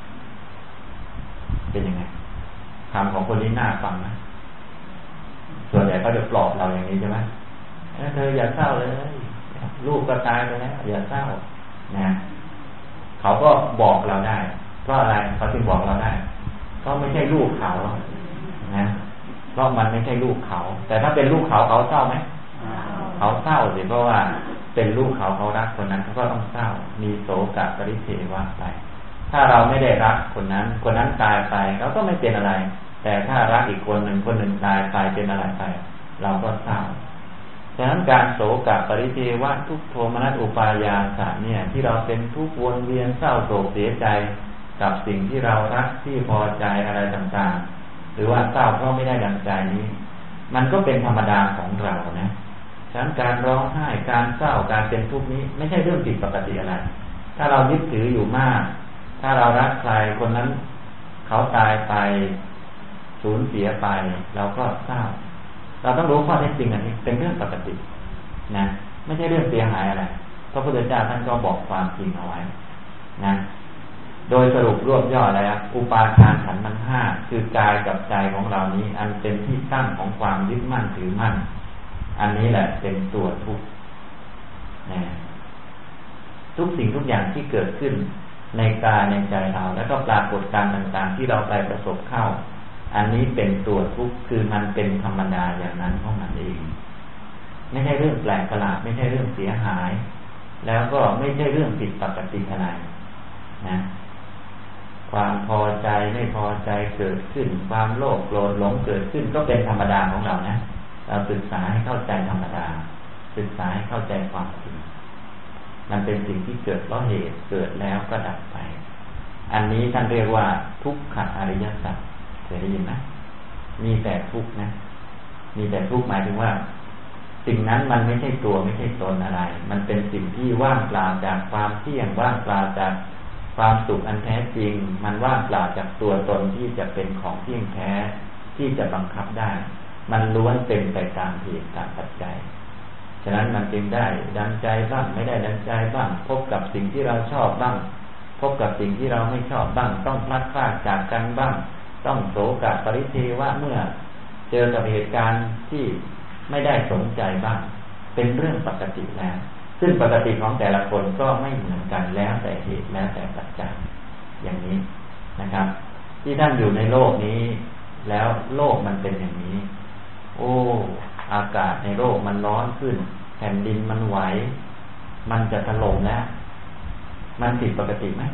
เป็นยังไงคำของคนนี้น่าฟังนะส่วนใหญ่เขาจะปลอบเราอย่างนี้ใช่ไหมเธออย่าเศร้าเลยลูกก็ตายไปแล้วอย่าเศร้านะเขาก็บอกเราได้เพราะอะไรเขาจึงบอกเราได้เพราะไม่ใช่ลูกเขานะเพราะมันไม่ใช่ลูกเขาแต่ถ้าเป็นลูกเขาเขาเศร้าไหมเขาเศร้าสิเพราะว่าเป็นลูกเขาเขารักคนนั้นเขาก็ต้องเศร้ามีโศกะปริเทวะไปถ้าเราไม่ได้รักคนนั้นคนนั้นตายไปเราก็ไม่เป็นอะไรแต่ถ้ารักอีกคนหนึ่งคนหนึ่งตายไปเป็นอะไรไปเราก็เศร้าฉะนั้นการโศกะปริเทวะทุกโทมนัสอุปายาสะเนี่ยที่เราเป็นทุกข์วนเวียนเศร้าโศกเสียใจกับสิ่งที่เรารักที่พอใจอะไรต่างๆหรือว่าเศร้าเพราะไม่ได้ดังใจนี้มันก็เป็นธรรมดาของเรานะฉะนั้นการร้องไห้การเศร้าการเป็นทุกข์นี้ไม่ใช่เรื่องผิดปกติอะไรถ้าเรายึดถืออยู่มากถ้าเรารักใครคนนั้นเขาตายไปสูญเสียไปเราก็เศร้าเราต้องรู้ข้อเท็จจริงอันนี้เป็นเรื่องปกตินะไม่ใช่เรื่องเสียหายอะไรพระพุทธเจ้าท่านก็บอกความจริงเอาไว้นะโดยสรุปรวบยอดแล้วอุปาทานขันธ์ทั้งห้าคือกายกับใจของเรานี้อันเป็นที่ตั้งของความยึดมั่นถือมั่นอันนี้แหละเป็นตัวทุกข์นะทุกสิ่งทุกอย่างที่เกิดขึ้นในกายในใจเราแล้วก็ปรากฏการณ์ต่างๆที่เราไปประสบเข้าอันนี้เป็นตัวทุกข์คือมันเป็นธรรมดาอย่างนั้นของมันเองไม่ใช่เรื่องแปลกประหลาดไม่ใช่เรื่องเสียหายแล้วก็ไม่ใช่เรื่องผิดปกติอะไรนะความพอใจไม่พอใจเกิดขึ้นความโลภโกรธหลงเกิดขึ้นก็เป็นธรรมดาของเรานะเราศึกษาให้เข้าใจธรรมดาศึกษาให้เข้าใจความจริงมันเป็นสิ่งที่เกิดเพราะเหตุเกิดแล้วก็ดับไปอันนี้ท่านเรียกว่าทุกขอริยสัจเคยได้ยินไหมมีแต่ทุกข์นะมีแต่ทุกข์หมายถึงว่าสิ่งนั้นมันไม่ใช่ตัวไม่ใช่ตนอะไรมันเป็นสิ่งที่ว่างเปล่าจากความเที่ยงว่างเปล่าจากความสุขอันแท้จริงมันว่างเปล่าจากตัวตนที่จะเป็นของเที่ยงแท้ที่จะบังคับได้มันล้วนเป็นไปตามเหตุตามปัจจัยฉะนั้นมันจึงได้ดังใจบ้างไม่ได้ดังใจบ้างพบกับสิ่งที่เราชอบบ้างพบกับสิ่งที่เราไม่ชอบบ้างต้องพลัดพรากจากกันบ้างต้องโศกปริเทวะเมื่อเจอกับเหตุการณ์ที่ไม่ได้สมใจบ้างเป็นเรื่องปกติแล้วซึ่งปกติของแต่ละคนก็ไม่เหมือนกันแล้วแต่เหตุแล้วแต่ปัจจัยอย่างนี้นะครับที่ท่านอยู่ในโลกนี้แล้วโลกมันเป็นอย่างนี้โอ้อากาศในโลกมันร้อนขึ้นแผ่นดินมันไหวมันจะถล่มแล้วมันผิดปกติไหม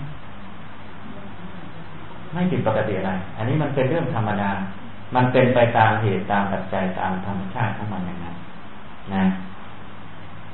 ไม่ผิดปกติอะไรอันนี้มันเป็นเรื่องธรรมดามันเป็นไปตามเหตุตามปัจจัยตามธรรมชาติของมันอย่างนั้นนะ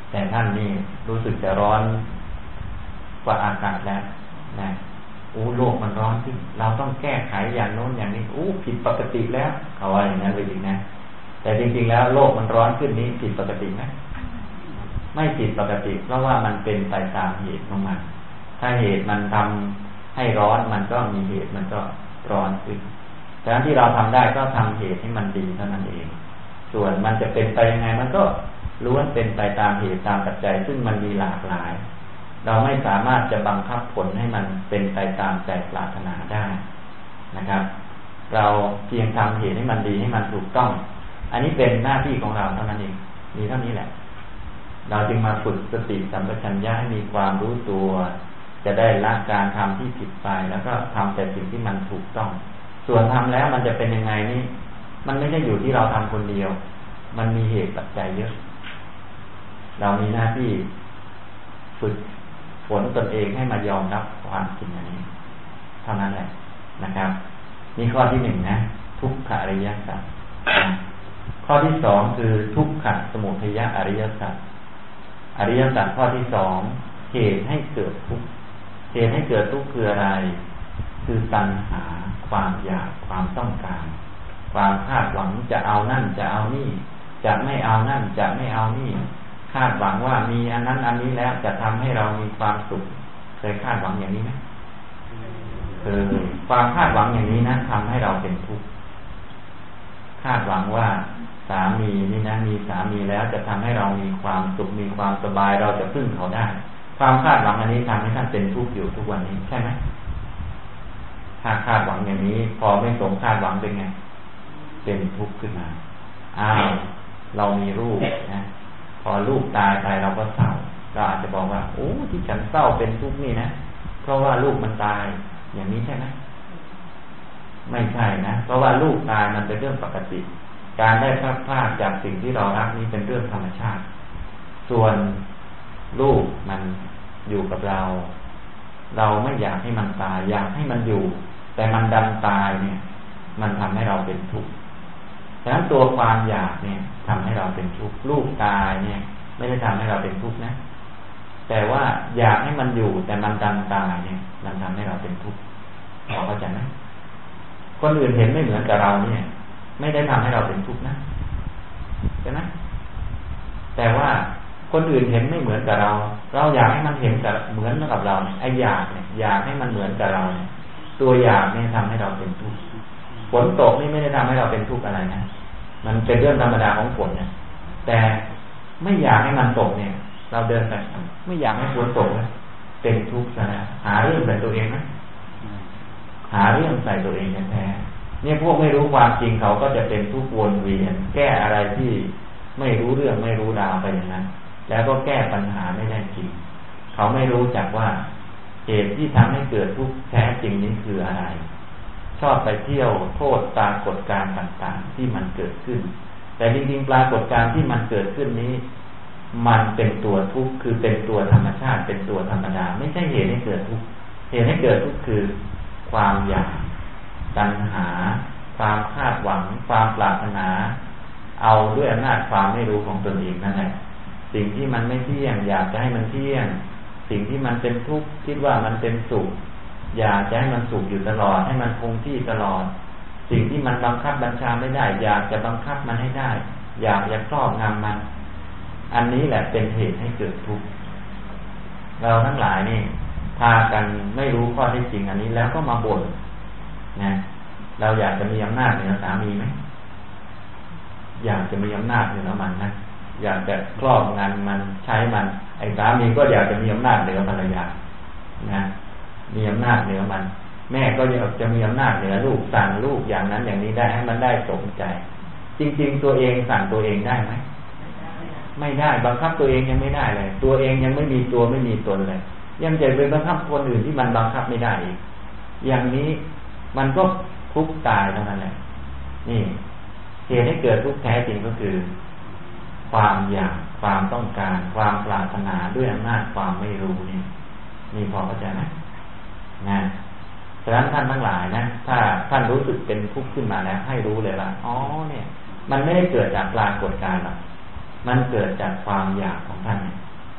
แต่ท่านนี่รู้สึกจะร้อนกว่าอากาศแล้วนะอู้โลกมันร้อนขึ้นเราต้องแก้ไขอย่างโน้นอย่างนี้อู้ผิดปกติแล้วเขาว่าอย่างนั้นเลยจริงนะแต่จริงๆแล้วโลกมันร้อนขึ้นนี้ผิดปกติไหมไม่ผิดปกติเพราะว่ามันเป็นไปตามเหตุของมันถ้าเหตุมันทำให้ร้อนมันก็มีเหตุมันก็ร้อนขึ้นแต่ที่เราทำได้ก็ทำเหตุให้มันดีเท่านั้นเองส่วนมันจะเป็นไปยังไงมันก็ล้วนเป็นไปตามเหตุตามปัจจัยซึ่งมันมีหลากหลายเราไม่สามารถจะบังคับผลให้มันเป็นไปตามใจปรารถนาได้นะครับเราเพียงทำเหตุให้มันดีให้มันถูกต้องอันนี้เป็นหน้าที่ของเราเท่านั้นเองมีเท่านี้แหละเราจึงมาฝึกสติสัมปชัญญะให้มีความรู้ตัวจะได้ละการทำที่ผิดไปแล้วก็ทำแต่สิ่งที่มันถูกต้องส่วนทำแล้วมันจะเป็นยังไงนี่มันไม่ใช่อยู่ที่เราทำคนเดียวมันมีเหตุปัจจัยเยอะเรามีหน้าที่ฝึกฝนตนเองให้มายอมรับความจริงอันนี้เท่านั้นแหละนะครับนี่ข้อที่หนึ่งนะทุกขอริยสัจข้อที่สองคือทุกขสมุทัยอริยสัจอริยสัจข้อที่สองเหตุให้เกิดทุกข์เหตุให้เกิดทุกข์คืออะไรคือตัณหาความอยากความต้องการความคาดหวังจะเอานั่นจะเอานี่จะไม่เอานั่นจะไม่เอานี่คาดหวังว่ามีอันนั้นอันนี้แล้วจะทำให้เรามีความสุขเคยคาดหวังอย่างนี้ไหมคือความคาดหวังอย่างนี้นะทำให้เราเป็นทุกข์คาดหวังว่าสามีนี่นะมีสามีแล้วจะทำให้เรามีความสุขมีความสบายเราจะพึ่งเขาได้ความคาดหวังอันนี้ทำให้ท่านเป็นทุกข์อยู่ทุกวันนี้ใช่ไหมถ้าคาดหวังอย่างนี้พอไม่สมคาดหวังเป็นไงเป็นทุกข์ขึ้นมาอ้าวเรามีลูกนะพอลูกตายไปเราก็เศร้าเราอาจจะบอกว่าโอ้ที่ฉันเศร้าเป็นทุกข์นี่นะเพราะว่าลูกมันตายอย่างนี้ใช่ไหมไม่ใช่นะเพราะว่าลูกตายมันเป็นเรื่องปกติการได้พลัดพรากจากสิ่งที่เรารักนี้เป็นเรื่องธรรมชาติส่วนลูกมันอยู่กับเราเราไม่อยากให้มันตายอยากให้มันอยู่แต่มันดันตายเนี่ยมันทำให้เราเป็นทุกข์ฉะนั้นตัวความอยากเนี่ยทำให้เราเป็นทุกข์ลูกตายเนี่ยไม่ได้ทำให้เราเป็นทุกข์นะแต่ว่าอยากให้มันอยู่แต่มันดันตายเนี่ยมันทำให้เราเป็นทุกข์พอเข้าใจไหมคนอื่นเห็นไม่เหมือนกับเราเนี่ยไม่ได้ทำให้เราเป็นทุกข์นะใช่ไหมแต่ว่าคนอื่นเห็นไม่เหมือนกับเราเราอยากให้มันเห็นกับเหมือนกับเราไอ้อยากเนี่ยอยากให้มันเหมือนกับเราเนี่ยตัวอยากเนี่ยทำให้เราเป็นทุกข์ฝนตกนี่ไม่ได้ทำให้เราเป็นทุกข์อะไรนะมันเป็นเรื่องธรรมดาของฝนเนี่ยแต่ไม่อยากให้มันตกเนี่ยเราเดินไปไม่อยากให้ฝนตกเลยเป็นทุกข์ซะแล้วหาเรื่องใส่ตัวเองนะหาเรื่องใส่ตัวเองแท้ๆเนี่ยพวกไม่รู้ความจริงเขาก็จะเป็นทุกข์วนเวียนแก้อะไรที่ไม่รู้เรื่องไม่รู้ราวไปอย่างนั้นแล้วก็แก้ปัญหาไม่ได้จริงเขาไม่รู้จักว่าเหตุที่ทำให้เกิดทุกข์แท้จริงนี้คืออะไรชอบไปเที่ยวโทษปรากฏการณ์ต่างๆที่มันเกิดขึ้นแต่จริงๆปรากฏการณ์ที่มันเกิดขึ้นนี้มันเป็นตัวทุกข์คือเป็นตัวธรรมชาติเป็นตัวธรรมดาไม่ใช่เหตุให้เกิดทุกข์เหตุให้เกิดทุกข์คือความอยากตัณหาความคาดหวังความปรารถนาเอาด้วยอำนาจความไม่รู้ของตนเองนั่นแหละสิ่งที่มันไม่เที่ยงอยากจะให้มันเที่ยงสิ่งที่มันเป็นทุกข์คิดว่ามันเป็นสุขอยากจะให้มันสุขอยู่ตลอดให้มันคงที่ตลอดสิ่งที่มันบังคับบัญชาไม่ได้อยากจะบังคับมันให้ได้อยากจะครอบงำมันอันนี้แหละเป็นเหตุให้เกิดทุกข์เราทั้งหลายนี่พากันไม่รู้ข้อเท็จจริงอันนี้แล้วก็มาบ่นนะเราอยากจะมีอำนาจเหนือสามีไหมอยากจะมีอำนาจเหนือมันนะอยากจะครอบงำมันใช้มันไอ้สามีก็อยากจะมีอำนาจเหนือภรรยานะมีอำนาจเหนือมันแม่ก็อยากจะมีอำนาจเหนือลูกสั่งลูกอย่างนั้นอย่างนี้ได้ให้มันได้สมใจจริงๆตัวเองสั่งตัวเองได้ไหมไม่ได้บังคับตัวเองยังไม่ได้เลยตัวเองยังไม่มีตัวไม่มีตนเลยยังจะไปบังคับคนอื่นที่มันบังคับไม่ได้อีกอย่างนี้มันก็ทุกข์ตายเท่านั้นแหละนี่เหตุให้เกิดทุกข์แท้จริงก็คือความอยากความต้องการความปรารถนาด้วยอำนาจความไม่รู้นี่นี่พอเข้าใจไหมนะฉะนั้นท่านทั้งหลายนะถ้าท่านรู้สึกเป็นทุกข์ขึ้นมาแล้วให้รู้เลยว่าอ๋อเนี่ยมันไม่ได้เกิดจากปรากฏการณ์หรอกมันเกิดจากความอยากของท่าน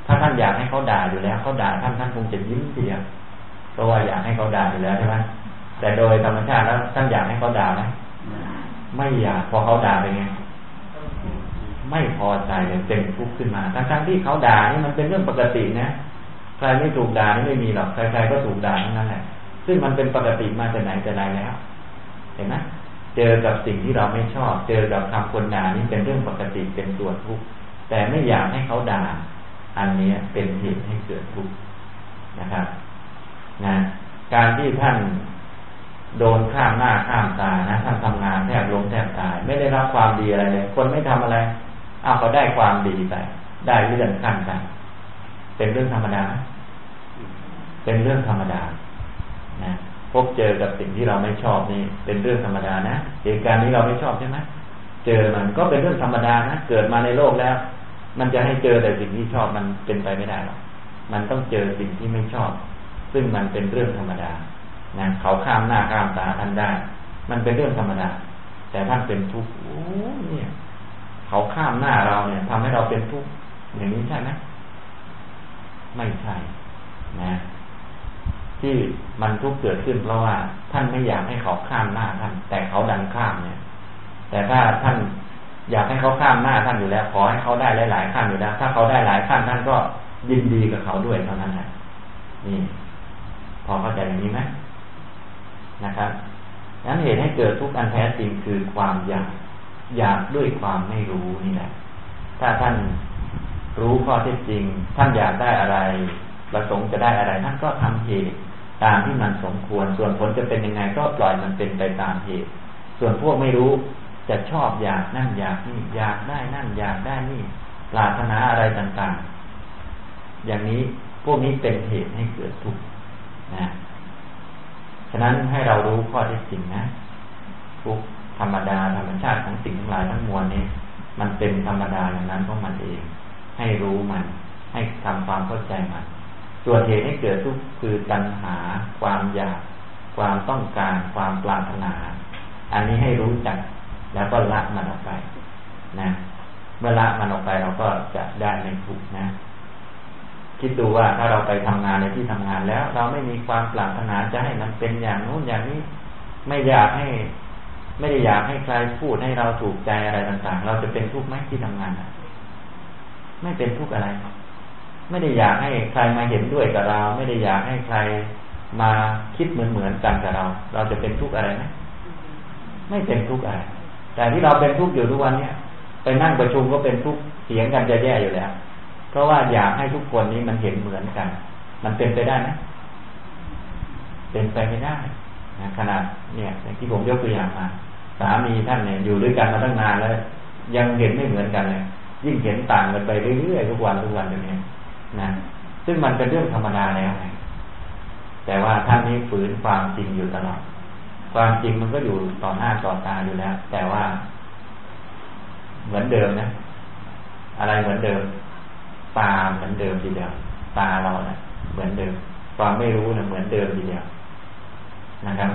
ถ้าท่านอยากให้เขาด่าอยู่แล้วเขาด่าท่านท่านคงจะยิ้มทีเดียวเพราะว่าอยากให้เขาด่าอยู่แล้วใช่ไหมแต่โดยธรรมชาติแล้วท่านอยากให้เขาด่าไหมไม่อยากพอเขาด่าไปไงไม่พอใจเลยเป็นทุกข์ขึ้นมาทั้งๆที่เขาด่านี่มันเป็นเรื่องปกตินะใครไม่ถูกด่านี่ไม่มีหรอกใครๆก็ถูกด่าทั้งนั้นแหละซึ่งมันเป็นปกติมาแต่ไหนแต่ไรแล้วเห็นไหมเจอกับสิ่งที่เราไม่ชอบเจอกับคำคนด่านี่เป็นเรื่องปกติเป็นตัวทุกข์แต่ไม่อยากให้เขาด่าอันนี้เป็นเหตุให้เกิดทุกข์นะครับนะการที่ท่านโดนข้ามหน้าข้ามตานะท่านทำงานแทบล้มแทบตายไม่ได้รับความดีอะไรเลยคนไม่ทำอะไรอ้าวเขาได้ความดีไปได้เลื่อนขั้นกันเป็นเรื่องธรรมดาเป็นเรื่องธรรมดานะพบเจอกับสิ่งที่เราไม่ชอบนี่เป็นเรื่องธรรมดานะเหตุการณ์นี้เราไม่ชอบใช่ไหมเจอมันก็เป็นเรื่องธรรมดานะเกิดมาในโลกแล้วมันจะให้เจอแต่สิ่งที่ชอบมันเป็นไปไม่ได้หรอกมันต้องเจอสิ่งที่ไม่ชอบซึ่งมันเป็นเรื่องธรรมดานะเขาข้ามหน้าข้ามตาท่านได้มันเป็นเรื่องธรรมดาแต่ท่านเป็นทุกข์โอ้เนี่ยเขาข้ามหน้าเราเนี่ยทำให้เราเป็นทุกข์อย่างนี้ใช่ไหมไม่ใช่นะที่มันทุกข์เกิดขึ้นเพราะว่าท่านไม่อยากให้เขาข้ามหน้าท่านแต่เขาดันข้ามเนี่ยแต่ถ้าท่านอยากให้เขาข้ามหน้าท่านอยู่แล้วขอให้เขาได้หลายๆขั้นอยู่แล้วถ้าเขาได้หลายขั้นท่านก็ยินดีกับเขาด้วยเท่านั้นแหละนี่พอเข้าใจอย่างนี้ไหมนะครับนั้นเหตุให้เกิดทุกข์อันแท้จริงคือความอยากอยากด้วยความไม่รู้นี่แหละถ้าท่านรู้ข้อเท็จจริงท่านอยากได้อะไรประสงค์จะได้อะไรท่านก็ทำเหตุตามที่มันสมควรส่วนผลจะเป็นยังไงก็ปล่อยมันเป็นไปตามเหตุส่วนพวกไม่รู้จะชอบอยากนั่นอยากนี่อยากได้นั่นอยากได้นี่ปรารถนาอะไรต่างๆอย่างนี้พวกนี้เป็นเหตุให้เกิดทุกข์นะฉะนั้นให้เรารู้ข้อเท็จจริงนะทุกธรรมดาธรรมชาติของสิ่งทั้งหลายทั้งมวลนี้มันเป็นธรรมดาอย่างนั้นของมันเองให้รู้มันให้ทำความเข้าใจมันส่วนเหตุให้เกิดทุกข์คือตัณหาความอยากความต้องการความปรารถนาอันนี้ให้รู้จักแล้วก็ละมันออกไปนะเมื่อละมันออกไปเราก็จะได้ไม่ทุกข์นะคิดดูว่าถ้าเราไปทำงานในที่ทำงานแล้วเราไม่มีความปรารถนาจะให้มันเป็นอย่างนู้นอย่างนี้ไม่อยากให้ไม่ได้อยากให้ใครพูดให้เราถูกใจอะไรต่างๆเราจะเป็นทุกข์ไหมที่ทำงานไม่เป็นทุกข์อะไรไม่ได้อยากให้ใครมาเห็นด้วยกับเราไม่ได้อยากให้ใครมาคิดเหมือนเหมือนกันกับเราเราจะเป็นทุกข์อะไรไหมไม่เป็นทุกข์อะไรแต่ที่เราเป็นทุกข์อยู่ทุกวันนี้ไปนั่งประชุมก็เป็นทุกข์เถียงกันจะแย่อยู่แล้วเพราะว่าอยากให้ทุกคนนี้มันเห็นเหมือนกันมันเป็นไปได้ไหมเป็นไปไม่ได้นะขนาดเนี่ยอย่างที่ผมยกตัวอย่างมาสามีท่านเนี่ยอยู่ด้วยกันมาตั้งนานแล้วยังเห็นไม่เหมือนกันเลยยิ่งเห็นต่างกันไปเรื่อยๆทุกวันทุกวันอย่างนี้นะซึ่งมันเป็นเรื่องธรรมดาแล้วไงแต่ว่าท่านนี้ฝืนความจริงอยู่ตลอดความจริงมันก็อยู่ต่อหน้าต่อตาอยู่แล้วแต่ว่าเหมือนเดิมนะอะไรเหมือนเดิมตาเหมือนเดิมทีเดียวตาเราเนี่ยเหมือนเดิมความไม่รู้เนี่ยเหมือนเดิมทีเดียวนะครับ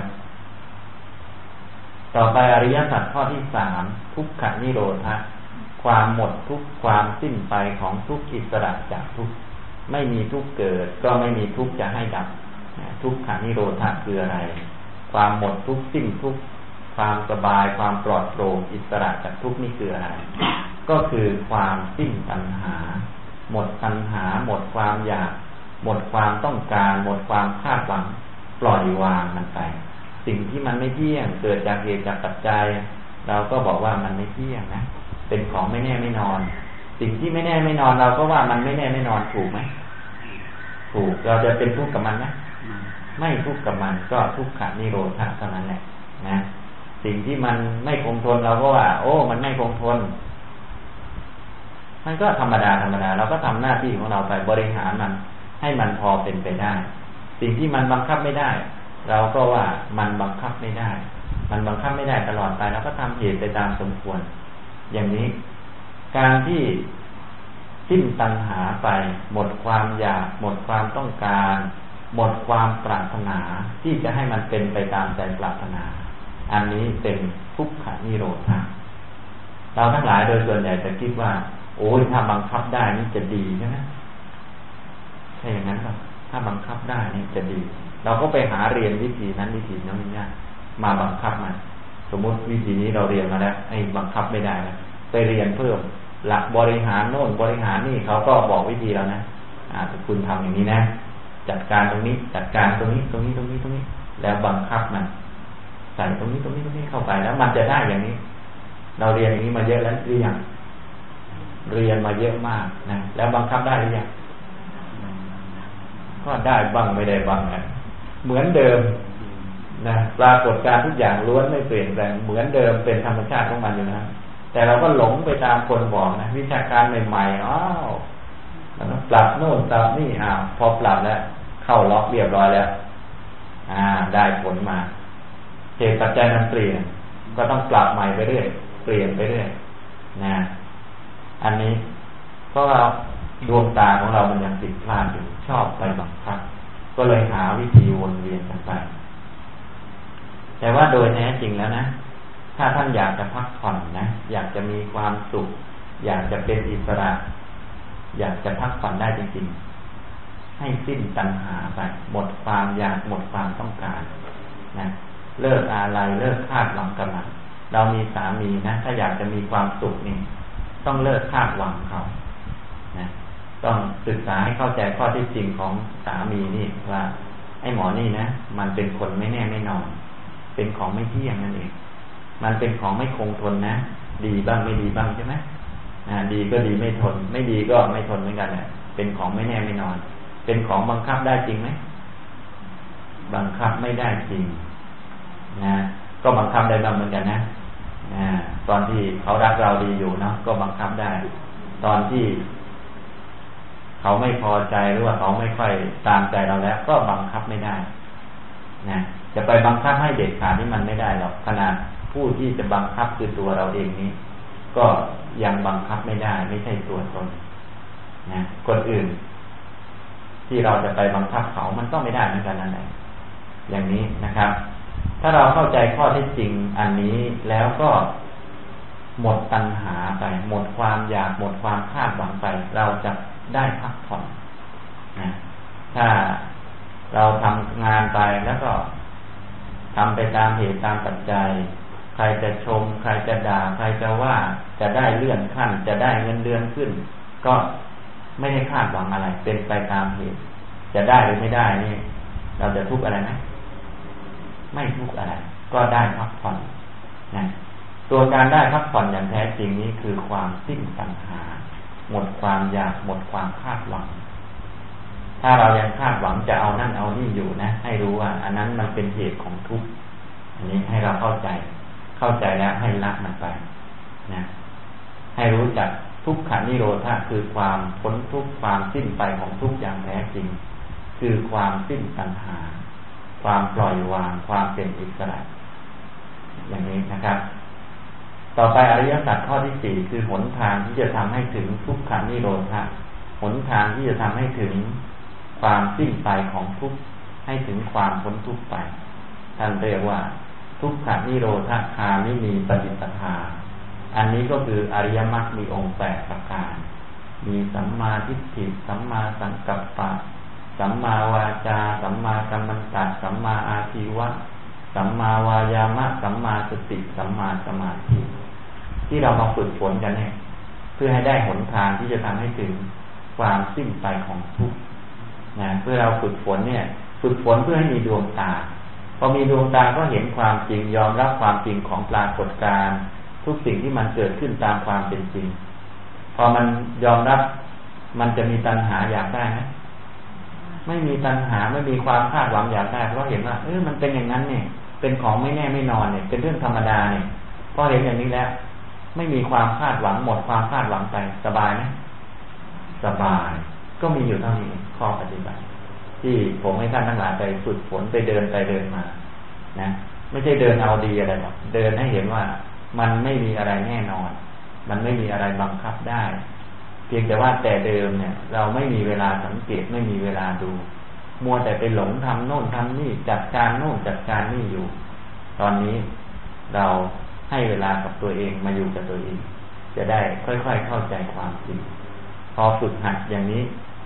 ต่อไปอริยสัจข้อที่สามทุกขนิโรธะความหมดทุกความสิ้นไปของทุกอิสระจากทุกไม่มีทุกเกิดก็ไม่มีทุกจะให้ดับทุกขนิโรธะคืออะไรความหมดทุกสิ้นทุกความสบายความปลอดโปร่งอิสระจากทุกนี่คืออะไรก็คือความสิ้นตัณหาหมดตัณหาหมดความอยากหมดความต้องการหมดความคาดหวังปล่อยวางมันไปสิ่งที่มันไม่เที่ยงเกิดจากเหตุจากปัจจัยเราก็บอกว่ามันไม่เที่ยงนะเป็นของไม่แน่ไม่นอนสิ่งที่ไม่แน่ไม่นอนเราก็ว่ามันไม่แน่ไม่นอนถูกไหมถูกเราจะเป็นทุกข์กับมันไหมไม่ทุกข์กับมันก็ทุกขนิโรธะเท่านั้นแหละนะสิ่งที่มันไม่คงทนเราก็ว่าโอ้มันไม่คงทนมันก็ธรรมดาธรรมดาเราก็ทำหน้าที่ของเราไปบริหารมันให้มันพอเป็นไปได้สิ่งที่มันบังคับไม่ได้เราก็ว่ามันบังคับไม่ได้มันบังคับไม่ได้ตลอดไปเราก็ทำเหตุไปตามสมควรอย่างนี้การที่สิ้นตัณหาไปหมดความอยากหมดความต้องการหมดความปรารถนาที่จะให้มันเป็นไปตามใจปรารถนาอันนี้เป็นทุกขนิโรธะเราทั้งหลายโดยส่วนใหญ่จะคิดว่าโอ้ยถ้าบังคับได้นี่จะดีใช่ไหมถ้าอย่างนั้นก็ถ้าบังคับได้นี่จะดีเราก็ไปหาเรียนวิธีนั้นวิธีนั้นนี่มาบังคับมันสมมุติวิธีนี้เราเรียนมาแล้วไอ้บังคับไม่ได้นะไปเรียนเพิ่มหลักบริหารโน่นบริหารนี่เขาก็บอกวิธีแล้วนะอ่าคุณทำอย่างนี้นะจัดการตรงนี้จัดการตรงนี้ตรงนี้ตรงนี้ตรงนี้แล้วบังคับมันใส่ตรงนี้ตรงนี้ตรงนี้เข้าไปแล้วมันจะได้อย่างนี้เราเรียนอย่างนี้มาเยอะแล้วหรือยังเรียนมาเยอะมากนะแล้วบังคับได้หรือยังก็ได้บ้างไม่ได้บ้างนะเหมือนเดิมนะปรากฏการทุกอย่างล้วนไม่เปลี่ยนแปลงเหมือนเดิมเป็นธรรมชาติของมันอยู่นะแต่เราก็หลงไปตามคนบอกนะวิชาการใหม่ๆอ้าวปรับโน่นปรับนี่อ้าวพอปรับแล้วเข้าล็อกเรียบร้อยแล้วอ่าได้ผลมาเหตุปัจจัยมันเปลี่ยนก็ต้องปรับใหม่ไปเรื่อยเปลี่ยนไปเรื่อยนะอันนี้เพราะว่าดวงตาของเรามันยังติดพลาดอยู่ชอบไปบังคับก็เลยหาวิธีวนเวียนกันไปแต่ว่าโดยแท้จริงแล้วนะถ้าท่านอยากจะพักผ่อนนะอยากจะมีความสุขอยากจะเป็นอิสระอยากจะพักผ่อนได้จริงๆให้สิ้นตัณหาไปหมดความอยากหมดความต้องการนะเลิกอะไรเลิกคาดหวังกับมันเรามีสามีนะถ้าอยากจะมีความสุขนี่ต้องเลิกคาดหวังเขานะต้องศึกษาให้เข้าใจข้อที่จริงของสามีนี่ว่าไอ้หมอนี่นะมันเป็นคนไม่แน่ไม่นอนเป็นของไม่เที่ยงนั่นเองมันเป็นของไม่คงทนนะดีบ้างไม่ดีบ้างใช่ไหมอ่าดีก็ดีไม่ทนไม่ดีก็ไม่ทนเหมือนกันแหละเป็นของไม่แน่ไม่นอนเป็นของบังคับได้จริงไหมบังคับไม่ได้จริงนะก็บังคับได้บ้างเหมือนกันนะนะตอนที่เขารักเราดีอยู่เนาะก็บังคับได้ตอนที่เขาไม่พอใจหรือว่าเขาไม่ค่อยตามใจเราแล้วก็บังคับไม่ได้นะจะไปบังคับให้เด็ดขาดนี่มันไม่ได้หรอกขนาดผู้ที่จะบังคับคือตัวเราเองนี้ก็ยังบังคับไม่ได้ไม่ใช่ตัวตนนะคนอื่นที่เราจะไปบังคับเขามันก็ไม่ได้เหมือนกันนั่นแหละอย่างนี้นะครับถ้าเราเข้าใจข้อเท็จจริงอันนี้แล้วก็หมดตัณหาไปหมดความอยากหมดความคาดหวังไปเราจะได้พักผ่อนนะถ้าเราทำงานไปแล้วก็ทำไปตามเหตุตามปัจจัยใครจะชมใครจะด่าใครจะว่าจะได้เลื่อนขั้นจะได้เงินเดือนขึ้นก็ไม่ได้คาดหวังอะไรเป็นไปตามเหตุจะได้หรือไม่ได้นี่เราจะทุกข์อะไรไหมไม่ทุกข์อะไรก็ได้พักผ่อนนะตัวการได้พักผ่อนอย่างแท้จริงนี้คือความสิ้นตัณหาหมดความอยากหมดความคาดหวังถ้าเรายังคาดหวังจะเอานั่นเอานี่อยู่นะให้รู้ว่าอันนั้นมันเป็นเหตุของทุกข์อันนี้ให้เราเข้าใจเข้าใจแล้วให้ละมันไปนะให้รู้จักทุกขันนิโรธาคือความพ้นทุกข์ความสิ้นไปของทุกข์อย่างแท้จริงคือความสิ้นตัณหาความปล่อยวางความเป็นอิสระอย่างนี้นะครับต่อไปอริยสัจข้อที่สี่คือหนทางที่จะทำให้ถึงทุกขันนิโรธาหนทางที่จะทำให้ถึงความสิ้นไปของทุกข์ให้ถึงความพ้นทุกข์ไปท่านเรียกว่าทุกขันนิโรธคามินีปฏิปทาอันนี้ก็คืออริยมรรคมีองค์แปดประการมีสัมมาทิฏฐิสัมมาสังกัปปะสัมมาวาจาสัมมากัมมันตะสัมมาอาชีวะสัมมาวายามะสัมมาสติสัมมาสมาธิที่เรามาฝึกฝนกันเนี่ยเพื่อให้ได้หนทางที่จะทำให้ถึงความสิ้นไปของทุกข์นะเพื่อเราฝึกฝนเนี่ยฝึกฝนเพื่อให้มีดวงตาพอมีดวงตาก็เห็นความจริงยอมรับความจริงของปรากฏการณ์ทุกสิ่งที่มันเกิดขึ้นตามความเป็นจริงพอมันยอมรับมันจะมีตัณหาอยากได้ไหมไม่มีตัณหาไม่มีความคาดหวังอยากได้เพราะเห็นว่าเออมันเป็นอย่างนั้นเนี่ยเป็นของไม่แน่ไม่นอนเนี่ยเป็นเรื่องธรรมดาเนี่ยพอเห็นอย่างนี้แล้วไม่มีความคาดหวังหมดความคาดหวังไปสบายไหมสบายก็มีอยู่เท่านี้ข้อปฏิบัติที่ผมให้ท่านทั้งหลายไปฝึกฝนไปเดินไปเดินมานะไม่ใช่เดินเอาดีอะไรหรอกเดินให้เห็นว่ามันไม่มีอะไรแน่นอนมันไม่มีอะไรบังคับได้เพียงแต่ว่าแต่เดิมเนี่ยเราไม่มีเวลาสังเกตไม่มีเวลาดูมัวแต่ไปหลงทำโน่นทำนี่จัดการโน่นจัดการนี่อยู่ตอนนี้เราให้เวลากับตัวเองมาอยู่กับตัวเองจะได้ค่อยๆเข้าใจความจริงพอฝึกหัดอย่างนี้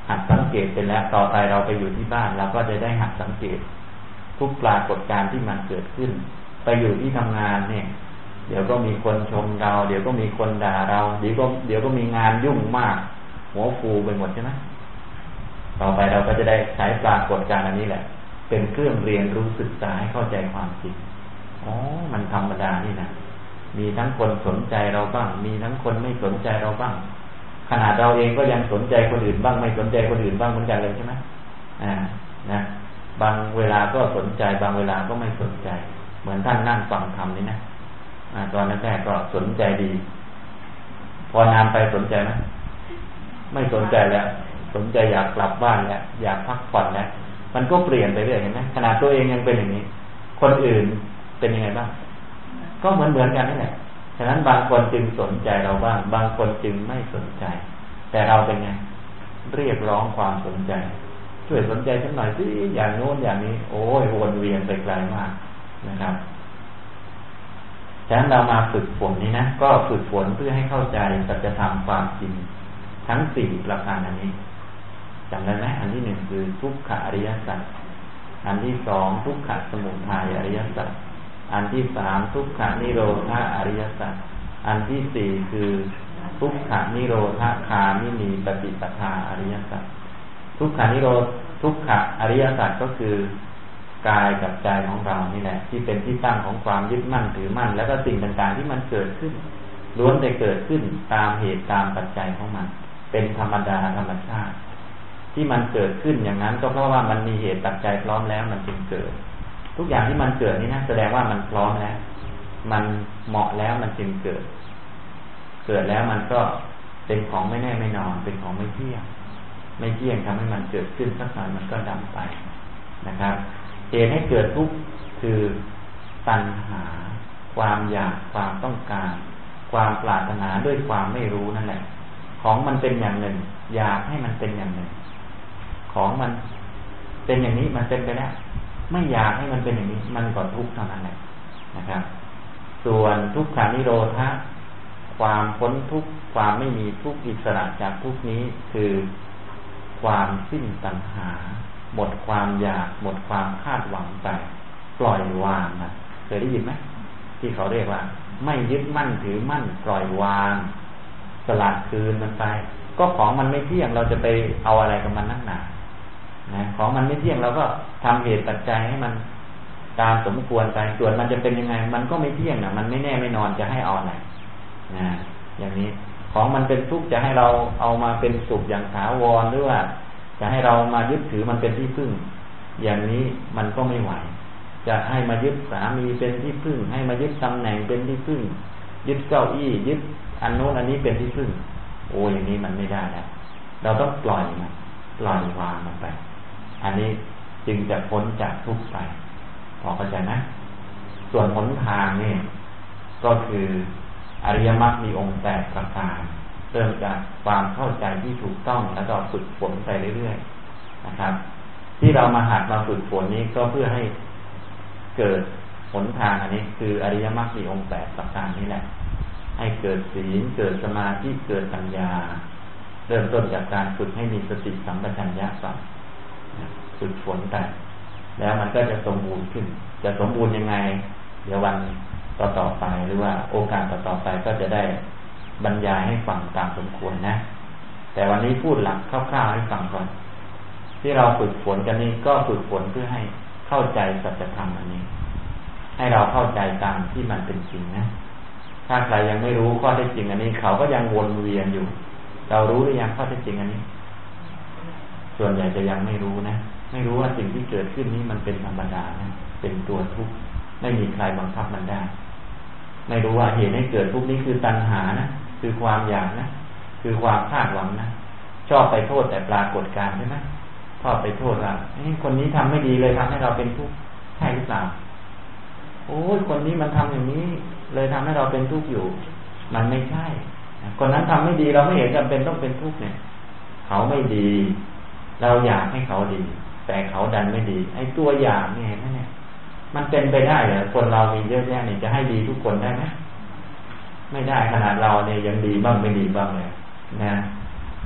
หัดสังเกตเป็นแล้วต่อไปเราไปอยู่ที่บ้านเราก็จะได้หัดสังเกตทุกปรากฏการณ์ที่มันเกิดขึ้นไปอยู่ที่ทำงานเนี่ยเดี๋ยวก็มีคนชมเราเดี๋ยวก็มีคนด่าเราเดี๋ยวก็เดี๋ยวก็มีงานยุ่งมากหัวฟูไปหมดใช่ไหมต่อไปเราก็จะได้ใช้ปรากฏการณ์อันนี้แหละเป็นเครื่องเรียนรู้ศึกษาให้เข้าใจความจริงอ๋อมันธรรมดานี่นะมีทั้งคนสนใจเราบ้างมีทั้งคนไม่สนใจเราบ้างขนาดเราเองก็ยังสนใจคนอื่นบ้างไม่สนใจคนอื่นบ้างเหมือนกันเลยใช่ไหมอ่านะบางเวลาก็สนใจบางเวลาก็ไม่สนใจเหมือนท่านนั่งฟังธรรมนี่นะอ่าตอนแรกก็สนใจดีพอนานไปสนใจไหมไม่สนใจแล้วสนใจอยากกลับบ้านแล้วอยากพักผ่อนแล้วมันก็เปลี่ยนไปเรื่อยเห็นไหมขนาดตัวเองยังเป็นอย่างนี้คนอื่นเป็นยังไงบ้างก็เหมือนเหมือนกันนี่แหละฉะนั้นบางคนจึงสนใจเราบ้างบางคนจึงไม่สนใจแต่เราเป็นไงเรียกร้องความสนใจช่วยสนใจฉันหน่อยสิอย่างโน้นอย่างนี้โอ้ยวนเวียนไปไกลมากนะครับฉะนั้นเรามาฝึกฝนนี้นะก็ฝึกฝนเพื่อให้เข้าใจสัจธรรมความจริงทั้งสี่ประการอันนี้จำได้ไหมอันที่หนึ่งคือทุกขอริยสัจอันที่สองทุกขสมุทัยอริยสัจอันที่สามทุกขนิโรธอริยสัจอันที่สี่คือทุกขนิโรธคามินีปฏิปทาอริยสัจทุกขนิโรธทุกขอริยสัจก็คือกายกับใจของเรานี่แหละที่เป็นที่ตั้งของความยึดมั่นถือมั่นแล้วก็สิ่งต่างๆที่มันเกิดขึ้นล้วนแต่เกิดขึ้นตามเหตุตามปัจจัยของมันเป็นธรรมดาธรรมชาติที่มันเกิดขึ้นอย่างนั้นก็เพราะว่ามันมีเหตุปัจจัยพร้อมแล้วมันจึงเกิดทุกอย่างที่มันเกิดนี่นะแสดงว่ามันพร้อมแล้วมันเหมาะแล้วมันจึงเกิดเกิดแล้วมันก็เป็นของไม่แน่ไม่นอนเป็นของไม่เที่ยงไม่เที่ยงทำให้มันเกิดขึ้นสักหน่อยมันก็ดับไปนะครับเหตุให้เกิดทุกข์คือตัณหาความอยากความต้องการความปรารถนาด้วยความไม่รู้นั่นแหละของมันเป็นอย่างหนึ่งอยากให้มันเป็นอย่างหนึ่งของมันเป็นอย่างนี้มันเป็นไปแล้วไม่อยากให้มันเป็นอย่างนี้มันก็ทุกข์เท่านั้นแหละนะครับส่วนทุกขานิโรธะความพ้นทุกข์ความไม่มีทุกข์อิสระจากทุกข์นี้คือความสิ้นตัณหาหมดความอยากหมดความคาดหวังไปปล่อยวางนะเคยได้ยินไหมที่เขาเรียกว่าไม่ยึดมั่นถือมั่นปล่อยวางสลัดคืนมันไปก็ของมันไม่เที่ยงเราจะไปเอาอะไรกับมันนักหนานะของมันไม่เที่ยงเราก็ทำเหตุปัจจัยให้มันตามสมควรไปส่วนมันจะเป็นยังไงมันก็ไม่เที่ยงนะมันไม่แน่ไม่นอนจะให้เอาอะไรนะอย่างนี้ของมันเป็นทุกข์จะให้เราเอามาเป็นสุขอย่างถาวรหรือว่าจะให้เรามายึดถือมันเป็นที่พึ่งอย่างนี้มันก็ไม่ไหวจะให้มายึดสามีเป็นที่พึ่งให้มายึดตำแหน่งเป็นที่พึ่งยึดเก้าอี้ยึดอันโน้นอันนี้เป็นที่พึ่งโอ้อย่างนี้มันไม่ได้แล้วเราต้องปล่อยมันปล่อยวางมันไปอันนี้จึงจะพ้นจากทุกข์ไปพอเข้าใจนะส่วนหนทางนี่ก็คืออริยมรรคมีองค์แปดประการเริ่มจากความเข้าใจที่ถูกต้องแล้วก็ฝึกฝนไปเรื่อยๆนะครับที่เรามาหัดมาฝึกฝนนี้ก็เพื่อให้เกิดหนทางอันนี้คืออริยมรรคมีองค์แปดประการนี้แหละให้เกิดศีลเกิดสมาธิเกิดปัญญาเริ่มต้นจากการฝึกให้มีสติสัมปชัญญะก่อนฝึกฝนไปแล้วมันก็จะสมบูรณ์ขึ้นจะสมบูรณ์ยังไงเดี๋ยววันต่อต่อไปหรือว่าโอกาสต่อต่อไปก็จะได้บรรยายให้ฟังตามสมควรนะแต่วันนี้พูดหลักคร่าวๆให้ฟังก่อนที่เราฝึกฝนกันนี้ก็ฝึกฝนเพื่อให้เข้าใจสัจธรรมอันนี้ให้เราเข้าใจตามที่มันเป็นจริงนะถ้าใครยังไม่รู้ข้อเท็จจริงอันนี้เขาก็ยังวนเวียนอยู่เรารู้หรือยังข้อเท็จจริงอันนี้ส่วนใหญ่จะยังไม่รู้นะไม่รู้ว่าสิ่งที่เกิดขึ้นนี้มันเป็นธรรมดานะเป็นตัวทุกข์ไม่มีใครบังคับมันได้ไม่รู้ว่าเหตุให้เกิดทุกข์นี้คือตัณหานะคือความอยากนะคือความคาดหวังนะชอบไปโทษแต่ปรากฏการณ์ใช่ไหมชอบไปโทษว่าคนนี้ทำไม่ดีเลยทำให้เราเป็นทุกข์ใช่หรือเปล่าโอ้ยคนนี้มันทำอย่างนี้เลยทำให้เราเป็นทุกข์อยู่มันไม่ใช่คนนั้นทำไม่ดีเราไม่เห็นจำเป็นต้องเป็นทุกข์เนี่ยเขาไม่ดีเราอยากให้เขาดีแต่เขาดันไม่ดีไอ้ตัวอยากเนี่ยเห็นไหมเนี่ยมันเป็นไปได้เหรอคนเรามีเยอะแยะเนี่ยจะให้ดีทุกคนได้ไหมไม่ได้ขนาดเราเนี่ยยังดีบ้างไม่ดีบ้างเลยนะ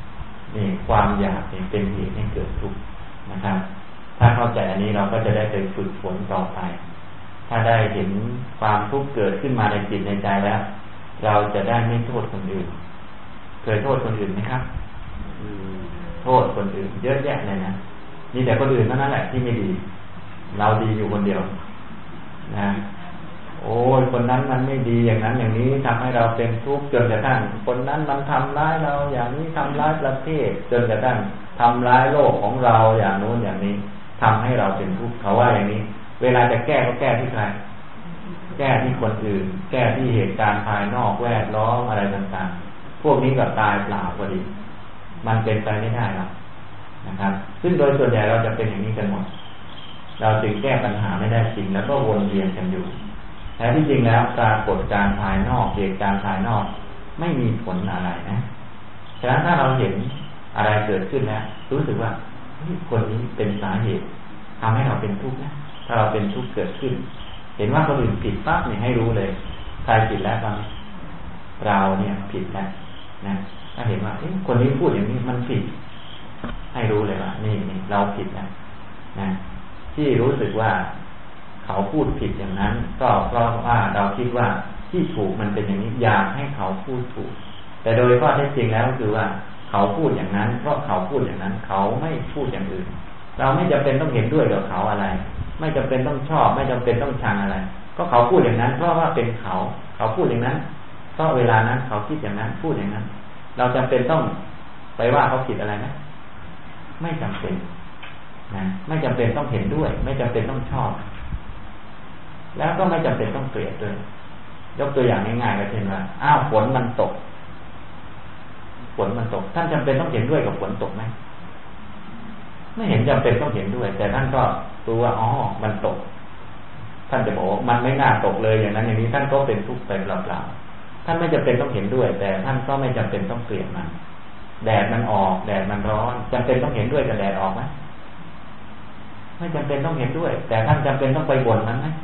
นี่ความอยากเป็นเหตุให้เกิดทุกข์นะครับถ้าเข้าใจอันนี้เราก็จะได้ไปฝึกฝนต่อไปถ้าได้เห็นความทุกข์เกิดขึ้นมาในจิตในใจแล้วเราจะได้ไม่โทษคนอื่นเคยโทษคนอื่นไหมครับโทษคนอื่นเยอะแยะเลยนะนี่แต่คนอื่นเท่านั้นแหละที่ไม่ดีเราดีอยู่คนเดียวนะโอ้ยคนนั้นมันไม่ดีอย่างนั้นอย่างนี้ทำให้เราเป็นทุกข์จนกระทั่งคนนั้นมันทำร้ายเราอย่างนี้ทำร้ายประเทศจนกระทั่งทำร้ายโลกของเราอย่างโน้นอย่างนี้ทำให้เราเป็นทุกข์เขาว่าอย่างนี้เวลาจะแก้ก็แก้ที่ใครแก้ที่คนอื่นแก้ที่เหตุการณ์ภายนอกแวดล้อมอะไรต่างๆพวกนี้ก็ตายเปล่าพอดีมันเป็นไปไม่ได้หรอกนะครับซึ่งโดยส่วนใหญ่เราจะเป็นอย่างนี้กันหมดเราจึงแก้ปัญหาไม่ได้จริงแล้วก็วนเวียนกันอยู่แต่ที่จริงแล้วปรากฏการณ์ภายนอกเหตุการณ์ภายนอกไม่มีผลอะไรนะฉะนั้นถ้าเราเห็นอะไรเกิดขึ้นแล้วรู้สึกว่าคนนี้เป็นสาเหตุทำให้เราเป็นทุกข์นะถ้าเราเป็นทุกข์เกิดขึ้นเห็นว่าคนอื่นผิดปั๊บเนี่ยให้รู้เลยใครผิดแล้วตอนนี้เราเนี่ยผิดแล้วนะถ้าเห็นว่าคนนี้พูดอย่างนี้มันผิดให้รู้เลยว่านี่นี่เราผิดแล้วนะที่รู้สึกว่าเขาพูดผิดอย่างนั้นก็เพราะว่าเราคิดว่าที่ถูกมันเป็นอย่างนี้อยากให้เขาพูดถูกแต่โดยข้อเท็จจริงแล้วก็คือว่าเขาพูดอย่างนั้นเพราะเขาพูดอย่างนั้นเขาไม่พูดอย่างอื่นเราไม่จำเป็นต้องเห็นด้วยกับเขาอะไรไม่จำเป็นต้องชอบไม่จำเป็นต้องชังอะไรก็เขาพูดอย่างนั้นเพราะว่าเป็นเขาเขาพูดอย่างนั้นเพราะเวลานั้นเขาคิดอย่างนั้นพูดอย่างนั้นเราจำเป็นต้องไปว่าเขาผิดอะไรไหมไม่จำเป็นนะไม่จำเป็นต้องเห็นด้วยไม่จำเป็นต้องชอบแล้วก็ไม่จำเป็นต้องเกลียดด้วยยกตัวอย่างง่ายๆก็เช่นว่าอ้าวฝนมันตกฝนมันตกท่านจำเป็นต้องเห็นด้วยกับฝนตกไหมไม่เห็นจำเป็นต้องเห็นด้วยแต่ท่านก็รู้ว่าอ๋อมันตกท่านจะบอกมันไม่น่าตกเลยอย่างนั้นอย่างนี้ท่านก็เป็นทุกข์ไปเปล่าๆท่านไม่จำเป็นต้องเห็นด้วยแต่ท่านก็ไม่จำเป็นต้องเกลียดมันแดดมันออกแดดมันร้อนจำเป็นต้องเห็นด้วยกับแดดออกไหมไม่จำเป็นต้องเห็นด้วยแต่ท่านจำเป็นต้องไปบ่นมันไหม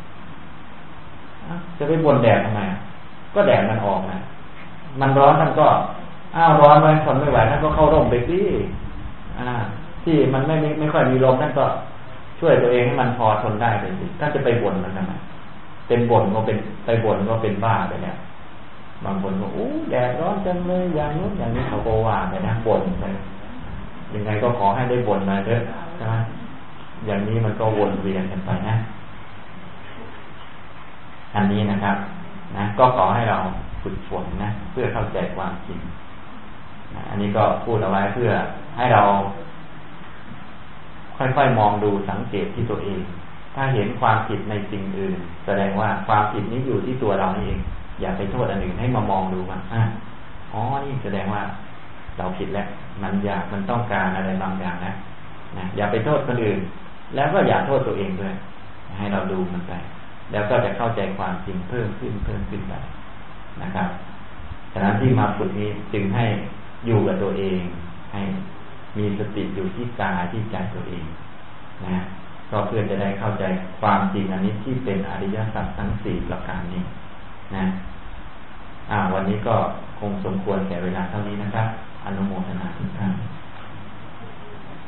จะไปบ่นแดดทำไมก็แดดมันออกนะมันร้อนท่านก็อ้าวร้อนไว้ทนไม่ไหวท่านก็เข้าร่มไปสิอ่าที่มันไม่ไม่ไม่ค่อยมีลมท่านก็ช่วยตัวเองให้มันพอทนได้ไปสิท่านจะไปบ่นมันทำไมเป็นบ่นก็เป็นไปบ่นก็เป็นบ้าไปแล้วบางคนก็อู้แดดร้อนจังเลยอย่างนู้นอย่างนี้เขาโกว่าไปนะบ่นไปยังไงก็ขอให้ได้บ่นมาเถอะใช่ไหมอย่างนี้มันก็วนเวียนกันไปนะอันนี้นะครับนะก็ขอให้เราฝึกฝนนะเพื่อเข้าใจความจริงนะอันนี้ก็พูดเอาไว้เพื่อให้เราค่อยๆมองดูสังเกตที่ตัวเองถ้าเห็นความผิดในสิ่งอื่นแสดงว่าความผิดนี้อยู่ที่ตัวเรานี่เองอย่าไปโทษอันอื่นให้มามองดูว่าอ๋อนี่แสดงว่าเราผิดแล้วมันอยากมันต้องการอะไรบางอย่างนะนะอย่าไปโทษคนอื่นแล้วก็อย่าโทษตัวเองด้วยให้เราดูมันไปแล้วก็จะเข้าใจความจริงเพิ่มขึ้นเพิ่มขึ้นไปนะครับฉะนั้นที่มาฝึกนี้จึงให้อยู่กับตัวเองให้มีสติอยู่ที่กายที่ใจตัวเองนะก็เพื่อจะได้เข้าใจความจริงอันนี้ที่เป็นอริยสัจทั้งสี่ประการนี้นะอ่าวันนี้ก็คงสมควรแก่เวลาเท่านี้นะครับอนุโมทนาทุกท่าน